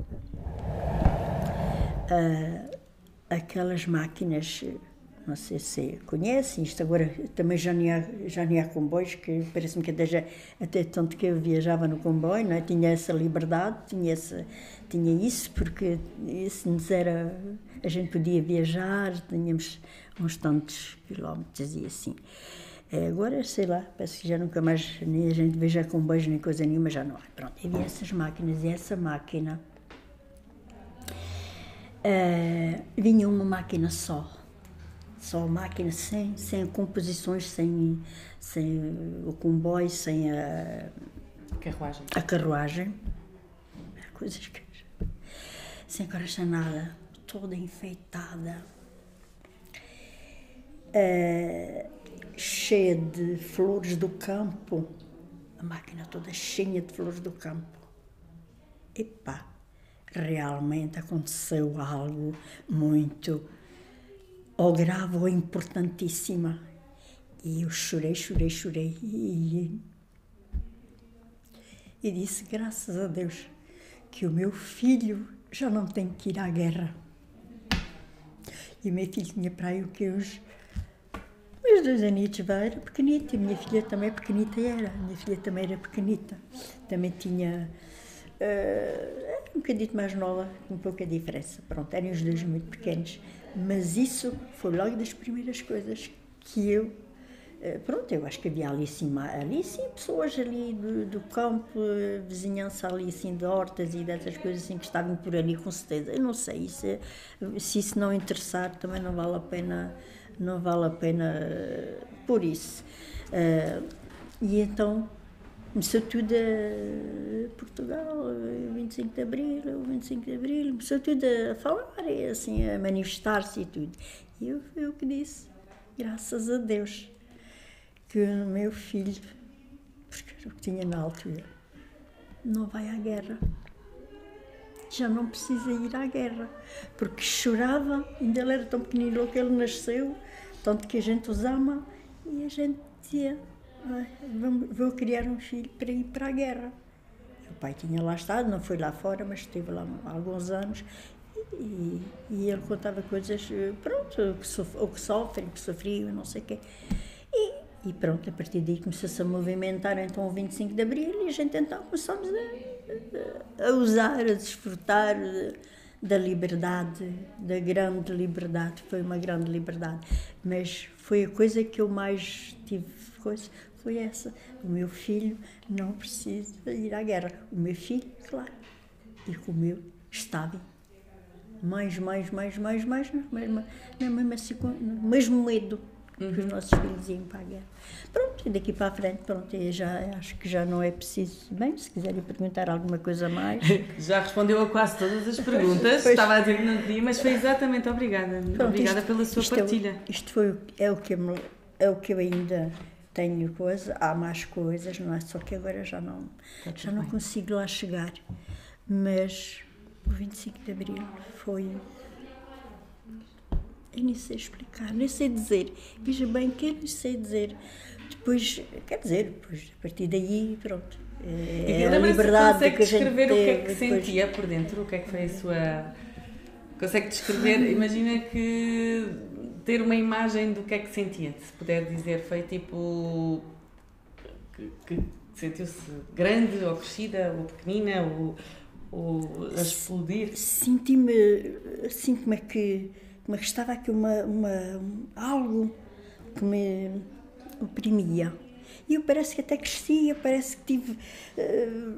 Uh, aquelas máquinas, não sei se conhecem, isto agora também já nem há, já nem há comboios, que parece-me que até, já, até tanto que eu viajava no comboio, não é? Tinha essa liberdade, tinha, essa, tinha isso, porque isso nos era, a gente podia viajar, tínhamos uns tantos quilómetros e assim. É, agora, sei lá, parece que já nunca mais nem a gente veja comboios nem coisa nenhuma, já não há. Pronto, havia essas máquinas e essa máquina, uh, vinha uma máquina só. Só máquina, sem, sem composições, sem, sem o comboio, sem a carruagem. A carruagem. Coisas que. Sem coraçanada, toda enfeitada, é, cheia de flores do campo. A máquina toda cheia de flores do campo. Epá, realmente aconteceu algo muito. Ou grave ou importantíssima. E eu chorei, chorei, chorei e, e disse, graças a Deus, que o meu filho já não tem que ir à guerra. E o meu filho tinha para aí o que uns, uns dois anitos, era pequenito, e a minha filha também pequenita era, a minha filha também era pequenita, também tinha uh, um bocadinho mais nova, com pouca diferença, pronto, eram os dois muito pequenos. Mas isso foi logo das primeiras coisas que eu, pronto, eu acho que havia ali sim, ali sim pessoas ali do, do campo, vizinhança ali assim de hortas e dessas coisas assim que estavam por ali com certeza. Eu não sei, isso, se isso não interessar também não vale a pena, não vale a pena por isso. E então começou tudo a Portugal, vinte e cinco de Abril, vinte e cinco de Abril, começou tudo a falar, assim, a manifestar-se e tudo. E eu, eu que disse, graças a Deus, que o meu filho, porque era o que tinha na altura, não vai à guerra. Já não precisa ir à guerra, porque chorava, ainda ele era tão pequenino logo que ele nasceu, tanto que a gente os ama, e a gente dizia, vou criar um filho para ir para a guerra. O pai tinha lá estado, não foi lá fora, mas esteve lá há alguns anos e, e ele contava coisas, pronto, que sof, o que sofrem, que sofriam, não sei o quê. E, e pronto, a partir daí começou-se a movimentar então o vinte e cinco de Abril e a gente então começamos a, a usar, a desfrutar da liberdade, da grande liberdade. Foi uma grande liberdade, mas foi a coisa que eu mais tive, coisa, foi essa. O meu filho não precisa ir à guerra. O meu filho, claro, e o meu estava mais, mais, mais, mais, mais, no mesmo medo que os nossos filhos iam para a guerra. Pronto, e daqui para a frente, pronto, eu já acho que já não é preciso. Bem, se quiserem perguntar alguma coisa mais. Já respondeu a quase todas as perguntas, pois, estava a dizer que não podia, mas foi exatamente, obrigada. Pronto, obrigada isto, pela sua isto partilha. É, isto foi, é, o que eu, é o que eu ainda tenho coisa, há mais coisas, não é? Só que agora já não, já não consigo lá chegar. Mas o vinte e cinco de Abril foi... Eu nem sei explicar, nem sei dizer. Veja bem que eu nem sei dizer. Depois, quer dizer, depois, a partir daí, pronto. É, é a liberdade consegue que a gente descrever teve, o que é que depois... sentia por dentro? O que é que foi a sua... Consegue descrever? Imagina que ter uma imagem do que é que sentia, se puder dizer, foi tipo... Que, que Sentiu-se grande ou crescida ou pequenina ou, ou a explodir? Senti-me, sinto-me que, que estava aqui uma, uma, algo que me oprimia. E eu parece que até crescia, parece que tive... Uh,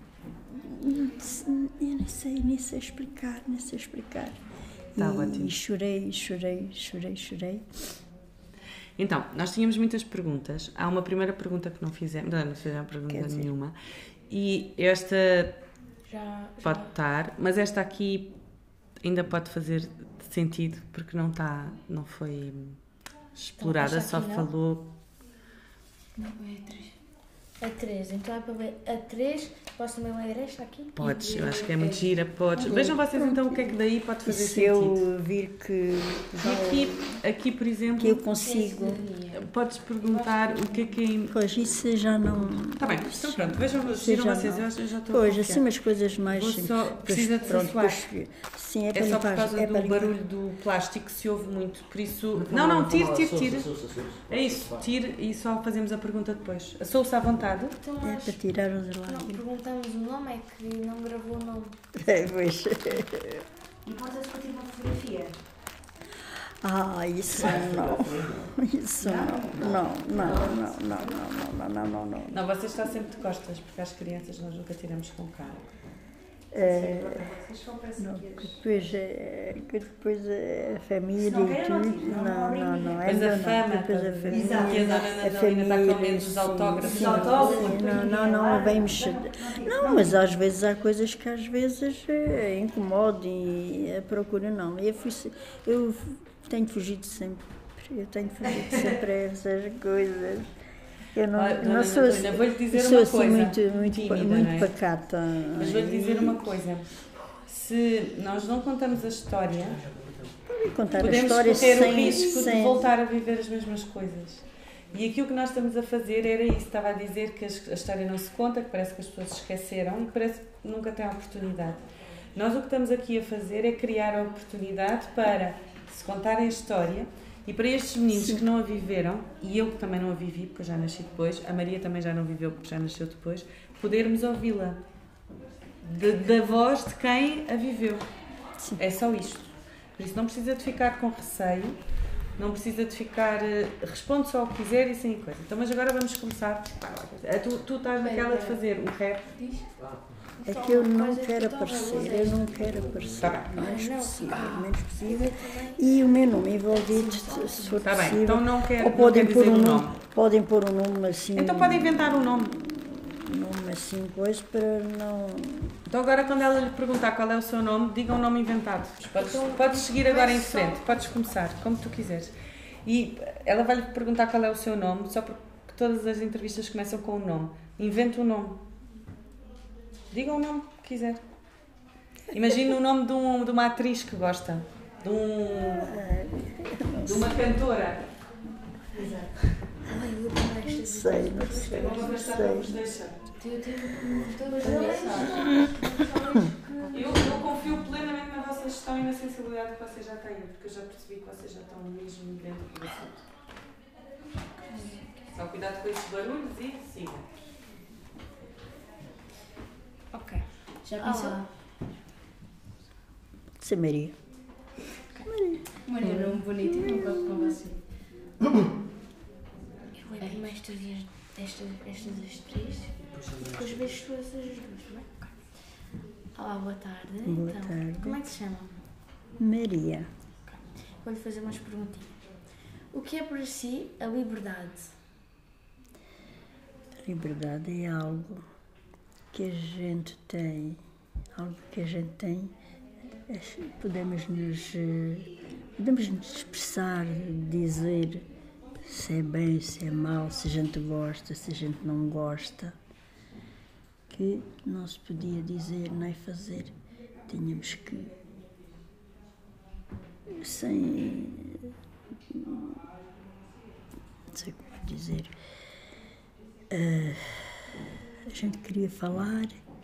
eu nem sei, nem sei explicar, nem sei explicar. Tá, e, ótimo. e chorei, chorei, chorei, chorei. Então, nós tínhamos muitas perguntas. Há uma primeira pergunta que não fizemos, não, não fizemos pergunta Quer dizer, nenhuma. E esta Já, já. pode estar, mas esta aqui ainda pode fazer sentido, porque não está, não foi explorada, esta só aqui não? falou. Não, é a três. A três, então é para ler a três. Posso também ler esta aqui? Podes, E eu acho que é muito a- gira, podes. Vejam vocês então o que é que daí pode E fazer se sentido. eu vir que, E aqui, aqui, por exemplo, que eu consigo, podes perguntar o que é que é. pois isso já não... Está bem, então pronto, vejam, Isso viram já vocês, não. eu já- eu já estou a Pois, confiar. assim umas coisas mais... Vou só- pois, precisa de pronto, suar. pois, sim, é para É só por limpar, causa é do para limpar. barulho do plástico que se ouve muito, por isso... Não, não, tire, tire, tire. É isso, tire e só fazemos a pergunta depois. Assou-se à vontade. Então É nós para tirar os não lábios. perguntamos o nome, é que não gravou o nome. É, pois. Importa-se para tirar uma fotografia. Ah, isso não. Isso não. Não, não, não, não, não, não, não, não, não. Não, você está sempre de costas, porque às crianças nós nunca tiramos com cara. É, não, que depois, é, que depois a família e tudo. Não, não, não. Mas a ainda não. fama, Depois a estás a ver? família. Que a dona A Nadalina está com medo família. dos autógrafos. sim, autógrafos. sim, Não, não, não, vem mexer. Não, mas às vezes há coisas que às vezes é, incomodam e a procura não. Eu, fui, eu tenho fugido sempre. Eu tenho fugido sempre a essas coisas. Eu não, Olha, dona não sou assim, Nadalina, vou-lhe dizer sou uma assim coisa. muito, muito, Tímida, muito não é? pacata. Mas vou-lhe dizer uma coisa. Se nós não contamos a história, Podem contar a podemos história correr o sem, risco sem... de voltar a viver as mesmas coisas. E aquilo que nós estamos a fazer era isso. Estava a dizer que a história não se conta, que parece que as pessoas se esqueceram e que parece que nunca têm a oportunidade. Nós o que estamos aqui a fazer é criar a oportunidade para se contarem a história e para estes meninos Sim. que não a viveram, e eu que também não a vivi, porque eu já nasci depois, a Maria também já não viveu porque já nasceu depois, podermos ouvi-la. De- Da voz de quem a viveu. Sim. É só isto. Por isso não precisa de ficar com receio, não precisa de ficar... eh, Responde só o que quiser e sem coisa. Então, mas agora vamos começar. Ah, Tu, tu estás naquela de fazer o rap. É que eu não quero aparecer, eu não quero aparecer Tá bem. o menos possível, o menos possível. E o meu nome envolvido, se se for Está bem, possível. então não quer, Ou não podem quer pôr dizer um o nome, nome. podem pôr um nome assim, Então pode inventar um nome. um nome assim, coisa para não... Então agora quando ela lhe perguntar qual é o seu nome, diga um nome inventado. Podes, podes seguir agora em frente, podes começar, como tu quiseres. E ela vai-lhe perguntar qual é o seu nome, só porque todas as entrevistas começam com um nome. Inventa um nome. Diga um nome que quiser. Imagina o nome de, um, de uma atriz que gosta. De, um, de uma cantora. Ai, eu também Não sei, não sei, não sei. Eu tenho todas as Eu, eu confio plenamente na vossa gestão e na sensibilidade que vocês já têm, porque eu já percebi que vocês já estão mesmo dentro do assunto. Só cuidado com esses barulhos e siga. Ok. Já pensou? Olá. Ser Maria. Maria, um nome bonito e não gosto com você. Eu lembro-me estas, estas, estas das três. Depois vejo todas as duas, não é? Ok. Olá, boa tarde. Boa então, tarde. como é que se chama? Maria. Vou-lhe fazer umas perguntinhas. O que é para si a liberdade? A liberdade é algo que a gente tem, algo que a gente tem, é- podemos nos, eh, podemos nos expressar, dizer se é bem, se é mau, se a gente gosta, se a gente não gosta, que não se podia dizer nem fazer, tínhamos que, sem, não sei como dizer, eh, a gente queria falar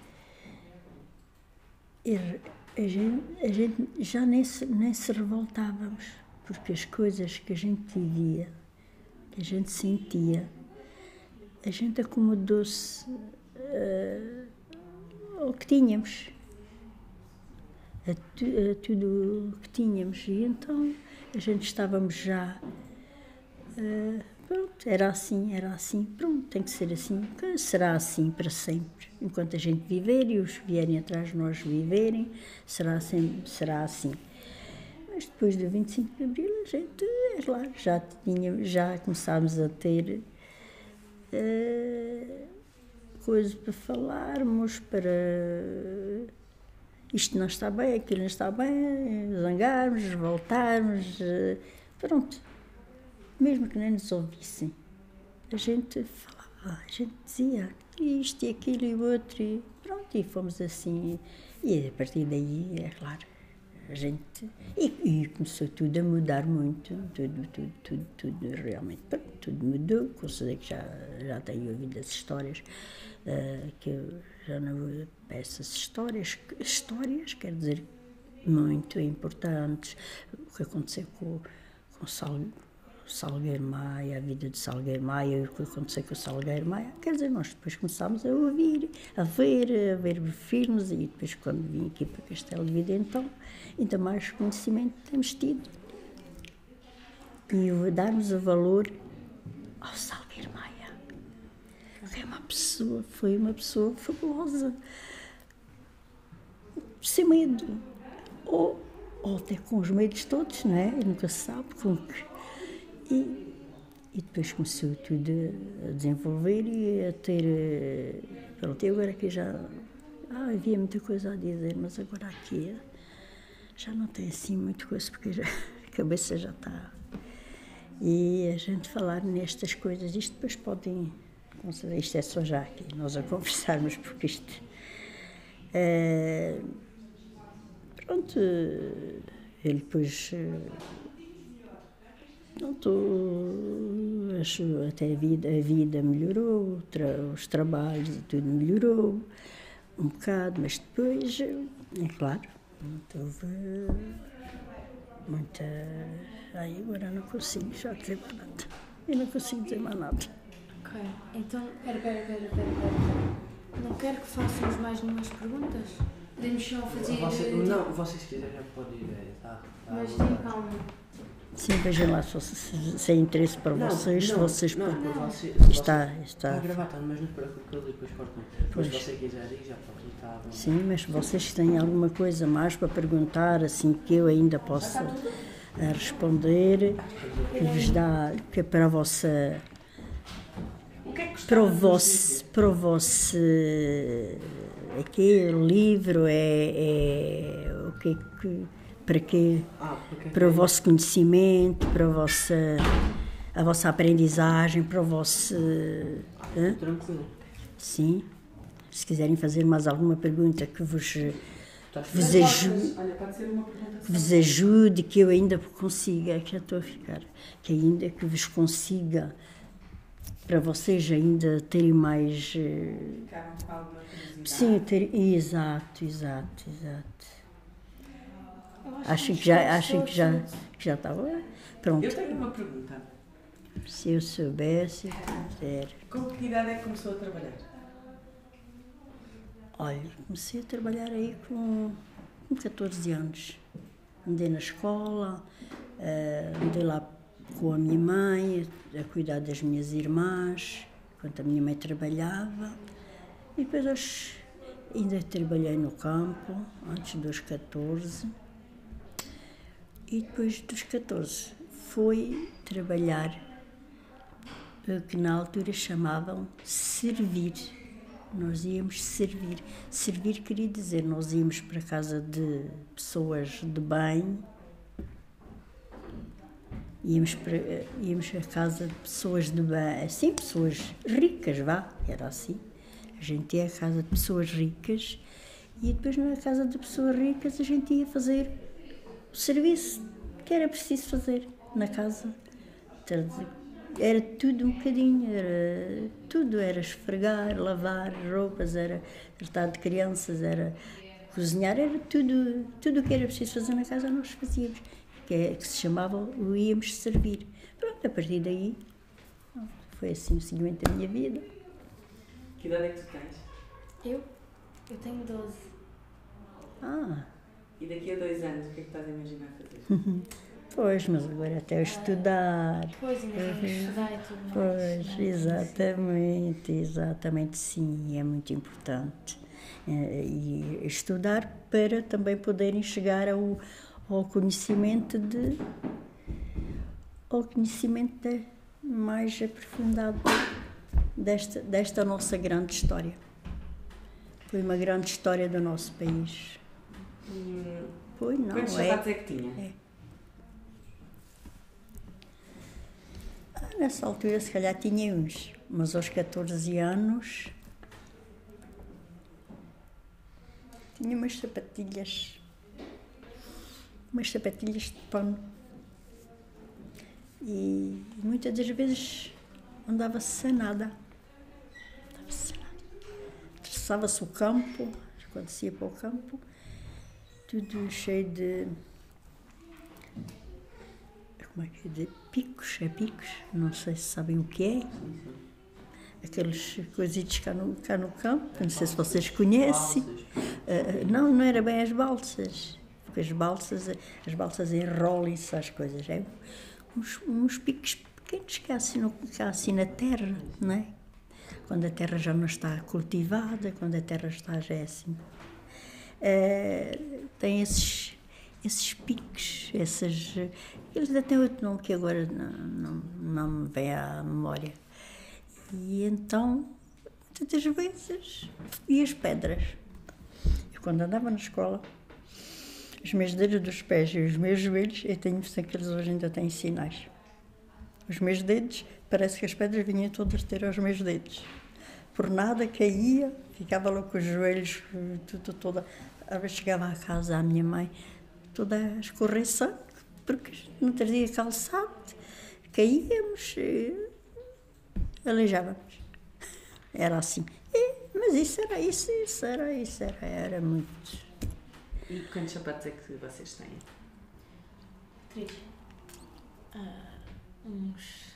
e a gente, a gente já nem se, nem se revoltávamos, porque as coisas que a gente vivia, que a gente sentia, a gente acomodou-se uh, ao que tínhamos, a, tu, a tudo o que tínhamos, e então a gente estávamos já, uh, pronto, era assim, era assim, pronto, tem que ser assim, será assim para sempre, enquanto a gente viver e os que vierem atrás de nós viverem, será, sempre, será assim. Mas depois do vinte e cinco de Abril, a gente, é claro, já, tinha, já começámos a ter uh, coisas para falarmos, para isto não está bem, aquilo não está bem, zangarmos, voltarmos, uh, pronto. Mesmo que nem nos ouvissem, a gente falava, a gente dizia isto e aquilo e o outro, e pronto, e fomos assim. E a partir daí, é claro, a gente. E, e começou tudo a mudar muito, tudo, tudo, tudo, tudo, realmente, pronto, tudo mudou. Considero que já, já tenho ouvido as histórias, uh, que eu já não peço as histórias, histórias, quer dizer, muito importantes, o que aconteceu com, com o Salgueiro. Salgueiro Maia, a vida de Salgueiro Maia, o que aconteceu com o Salgueiro Maia, quer dizer, nós depois começámos a ouvir, a ver, a ver filmes, e depois quando vim aqui para Castelo de Vida, então, ainda mais conhecimento temos tido. E darmos o valor ao Salgueiro Maia, que é uma pessoa, foi uma pessoa fabulosa, sem medo, ou, ou até com os medos todos, não é? Nunca se sabe com que. E, e depois começou tudo a desenvolver e a ter. Pronto, e agora aqui já. Ah, havia muita coisa a dizer, mas agora aqui já não tem assim muita coisa, porque já, a cabeça já está. E a gente falar nestas coisas, isto depois podem. Isto é só já aqui, nós a conversarmos, porque isto. É, pronto, ele depois. Não estou, acho até a vida, a vida melhorou, tra, os trabalhos e tudo melhorou um bocado, mas depois, é claro, houve muita. Ai, agora não consigo já dizer mais nada. Eu não consigo dizer mais nada. Ok, então, pera, pera, pera, pera, pera. Não quero que façamos mais nenhumas perguntas? Podemos só fazer. Você, não, vocês se quiserem já pode ir, tá? tá Mas tem calma. Sim, vejam lá se, se, se é interesse para não, vocês, não, vocês não, por... você, está, você, está. Está gravado, mas não se preocupe que eles depois cortam. Pois. Se você quiser ir, já pode estar. Sim, mas vocês têm alguma coisa mais para perguntar, assim, que eu ainda possa a responder, que vos dá, que é para a vossa. Para o vosso. Para o vosso. Aqui, o livro é, é. O que é que. Para quê? Ah, okay. Para o vosso conhecimento, para a vossa, a vossa aprendizagem, para o vosso. Ah, tranquilo. Sim. Se quiserem fazer mais alguma pergunta que vos, vos, ajude, que vos ajude, que eu ainda consiga, que já estou a ficar, que ainda que vos consiga, para vocês ainda terem mais. Ficaram com alguma curiosidade. Sim, ter, exato, exato, exato. Acho que já, acho que já, que já estava. Pronto. Eu tenho uma pergunta. Se eu soubesse, era. Com que idade é que começou a trabalhar? Olha, comecei a trabalhar aí com, com catorze anos. Andei na escola, uh, andei lá com a minha mãe, a, a cuidar das minhas irmãs, enquanto a minha mãe trabalhava. E depois ainda trabalhei no campo, antes dos catorze. E depois dos catorze fui trabalhar o que na altura chamavam servir. Nós íamos servir. Servir queria dizer, nós íamos para a casa de pessoas de bem, íamos para, íamos à casa de pessoas de bem, assim, pessoas ricas, vá, era assim. A gente ia à casa de pessoas ricas e depois na casa de pessoas ricas a gente ia fazer o serviço que era preciso fazer na casa. Era tudo um bocadinho, era tudo, era esfregar, lavar roupas, era tratar de crianças, era cozinhar, era tudo, tudo o que era preciso fazer na casa nós fazíamos, que, é, que se chamava o íamos servir. Pronto, a partir daí foi assim o seguimento da minha vida. Que idade é que tu tens? Eu? Eu tenho doze. Ah, E daqui a dois anos, o que é que estás a imaginar fazer? pois, mas agora até estudar. Depois ainda tenho que estudar e tudo mais. Pois, não é? exatamente, exatamente, sim, é muito importante. Eh, E estudar para também poderem chegar ao, ao conhecimento de ao conhecimento de- mais aprofundado desta, desta nossa grande história. Foi uma grande história do nosso país. Hum, Pois não, Quantos é? sapatos é que tinha? É. Ah, nessa altura, se calhar, tinha uns, mas aos catorze anos tinha umas sapatilhas, umas sapatilhas de pano. E muitas das vezes andava sem nada. Andava sem nada. Atravessava-se o campo, quando se ia para o campo, tudo cheio de. Como é que é? De picos, é picos, não sei se sabem o que é. Aqueles coisitos cá no, cá no campo, não sei se vocês conhecem. Uh, não, não era bem as balsas, porque as balsas, as balsas enrolam-se às coisas. É uns, uns picos pequenos que há, assim no, que há assim na terra, não é? Quando a terra já não está cultivada, quando a terra está já é assim. Uh, tem esses, esses picos, essas, eles ainda têm outro nome que agora não, não, não me vem à memória. E então, muitas vezes, e as pedras. Eu quando andava na escola, os meus dedos dos pés e os meus joelhos, eu tenho que eles hoje ainda têm sinais. Os meus dedos, parece que as pedras vinham todas ter aos meus dedos. Por nada caía, ficava lá com os joelhos, tudo, toda. Às vezes chegava à casa, à minha mãe, toda a escorrer sangue, porque não trazia calçado, caíamos, aleijávamos. Era assim. E, mas isso era isso, isso era isso, era, era muito. E quantos sapatos é que vocês têm? Três. Ah, uns.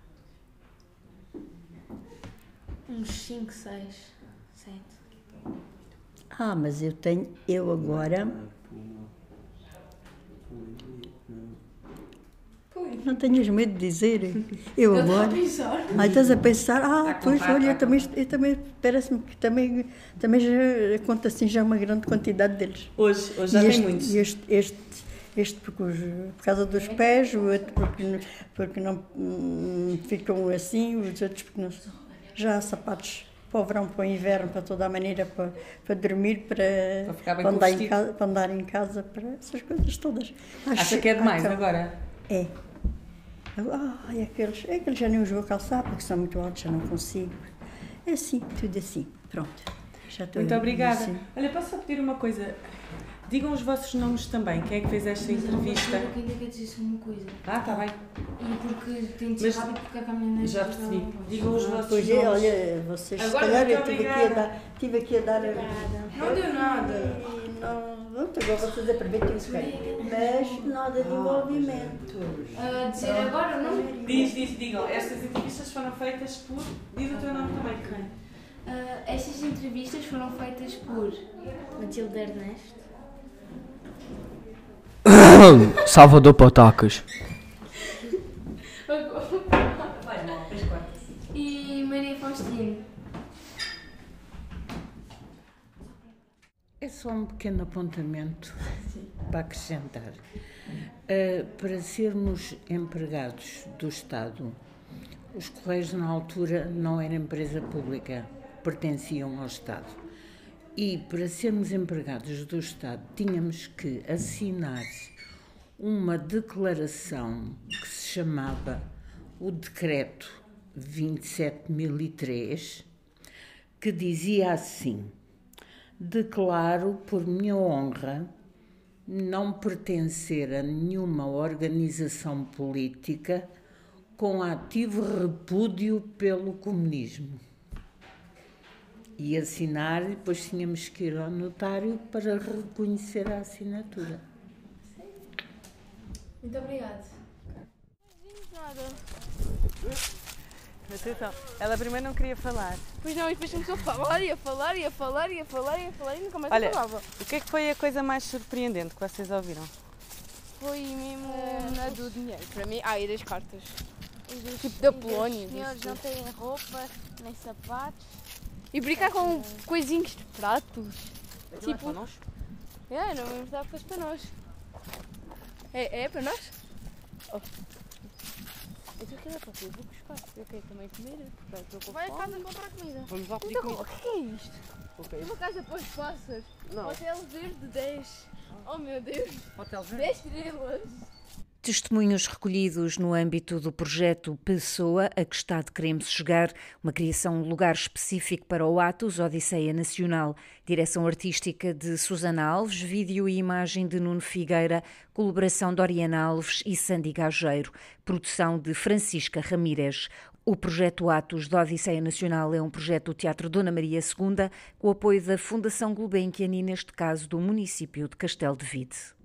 Uns cinco, seis, sete. Ah, mas eu tenho, eu agora. Não tenhas medo de dizer. Eu agora. Ah, estás a pensar, ah, pois, olha, eu também, eu também parece-me que também, também já conta assim já uma grande quantidade deles. Hoje, hoje já E tem este, muitos. e Este, este, este porque os, por causa dos pés, o outro porque, porque não hum, ficam assim, os outros porque não. Já há sapatos para o verão, para o inverno, para toda a maneira, para, para dormir, para, Para ficar bem para, andar em vestido. casa, para andar em casa, para essas coisas todas. Acha que é demais ah, agora? É. Ah, é aqueles, é aqueles já nem os vou calçar porque são muito altos, já não consigo. É assim, tudo assim. Pronto. Já estou Muito obrigada. assim. Olha, posso só pedir uma coisa? Digam os vossos nomes também. Quem é que fez esta entrevista? Eu ainda quero dizer só uma coisa. Ah, está bem. E porque tem de Mas- ser rápido porque a caminhonete Já percebi. Digam os Ah, vossos pois é, nomes. olha, vocês, se Agora, calhar, muito eu estive aqui, a obrigada. dar, tive aqui a dar. Não deu nada. E não, pronto, agora vocês aproveitem o que querem. Mas nada de envolvimento. Ah, dizer agora o nome? Diz, diz, digam. Estas entrevistas foram feitas por... Diz o teu nome também. Ah, estas entrevistas foram feitas por Matilde Ernesto, Salvador Patacas. e Maria Faustino. É só um pequeno apontamento para acrescentar. Uh, para sermos empregados do Estado, os Correios na altura não eram empresa pública, pertenciam ao Estado. E para sermos empregados do Estado tínhamos que assinar uma declaração que se chamava o Decreto vinte e sete mil e três, que dizia assim: declaro por minha honra não pertencer a nenhuma organização política com ativo repúdio pelo comunismo. E assinar, e depois tínhamos que ir ao notário para reconhecer a assinatura. Muito obrigada. Atenção, ela primeiro não queria falar. Pois não, e depois começou a falar, e a falar, e a falar, e a falar, e a falar, e nunca mais Olha, acabava. o que é que foi a coisa mais surpreendente que vocês ouviram? Foi mesmo a do dinheiro, para mim. Ah, e das cartas. Tipo da Polónia. Os senhores não têm roupa, nem sapatos. E brincar com coisinhos de pratos. Tipo, é para nós? É, não vamos dar coisas para nós. É, é para nós? Oh. Então aquilo é para quê? Eu vou buscar. Eu quero também comer. Estou Vai a casa comprar comida. Vamos lá pedir Então, comida. o que é isto? Okay. Uma casa para os pássaros. Não. Hotel verde dez. Oh meu Deus. Hotel verde. dez estrelas. Testemunhos recolhidos no âmbito do projeto Pessoa, a que Estado queremos chegar, uma criação de lugar específico para o Atos Odisseia Nacional. Direção artística de Susana Alves, vídeo e imagem de Nuno Figueira, colaboração de Oriana Alves e Sandy Gageiro, produção de Francisca Ramírez. O projeto Atos da Odisseia Nacional é um projeto do Teatro Dona Maria segunda, com o apoio da Fundação Gulbenkian e, neste caso, do município de Castelo de Vide.